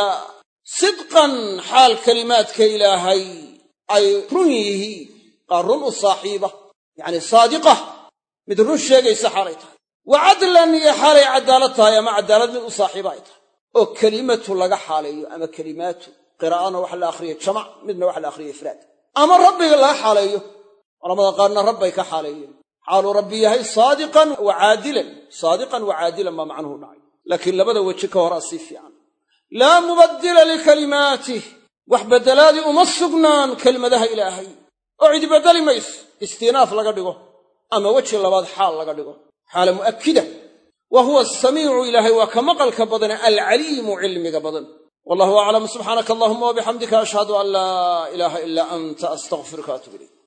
sidqan xaal kelimaadka ilaahay ay run yihiin qaar run u saaxiiba yacni saadiqa mid run sheegaysa xaalay tahay wa cadlan iyo xaalay caddaalad tahay ama caddaalad mid u saaxiiba ay tahay oo kelimatu laga xaaleeyo ama kelimaatu qiraa'ana waxa la akhriya jamac midna waxa la akhriya ifraad ama rabbiga laga xaaleeyo culamada qaarna rabbay ka xaaleeyeen xaaluu rabbi yahay saadiqan wa caadilan saadiqan wa caadilan baa macnuhu dhacay laakiin labada weji ka horaa sii fiican laa mubaddila likalimaatih wax beddelaadii uma sugnaan kelmadaha ilaahay oo cidi beddeli mayso istinaaf laga dhigo ama weji labaad xaal laga dhigo xaala mu'akkida wa huwa asamiicu ilaahay waa ka maqalka badane alcaliimu cilmiga badan wallahu aclam subxaanaka allahuma wabixamdika ashhadu an laa ilaaha ilaa anta astaghfiruka waatubu ilayk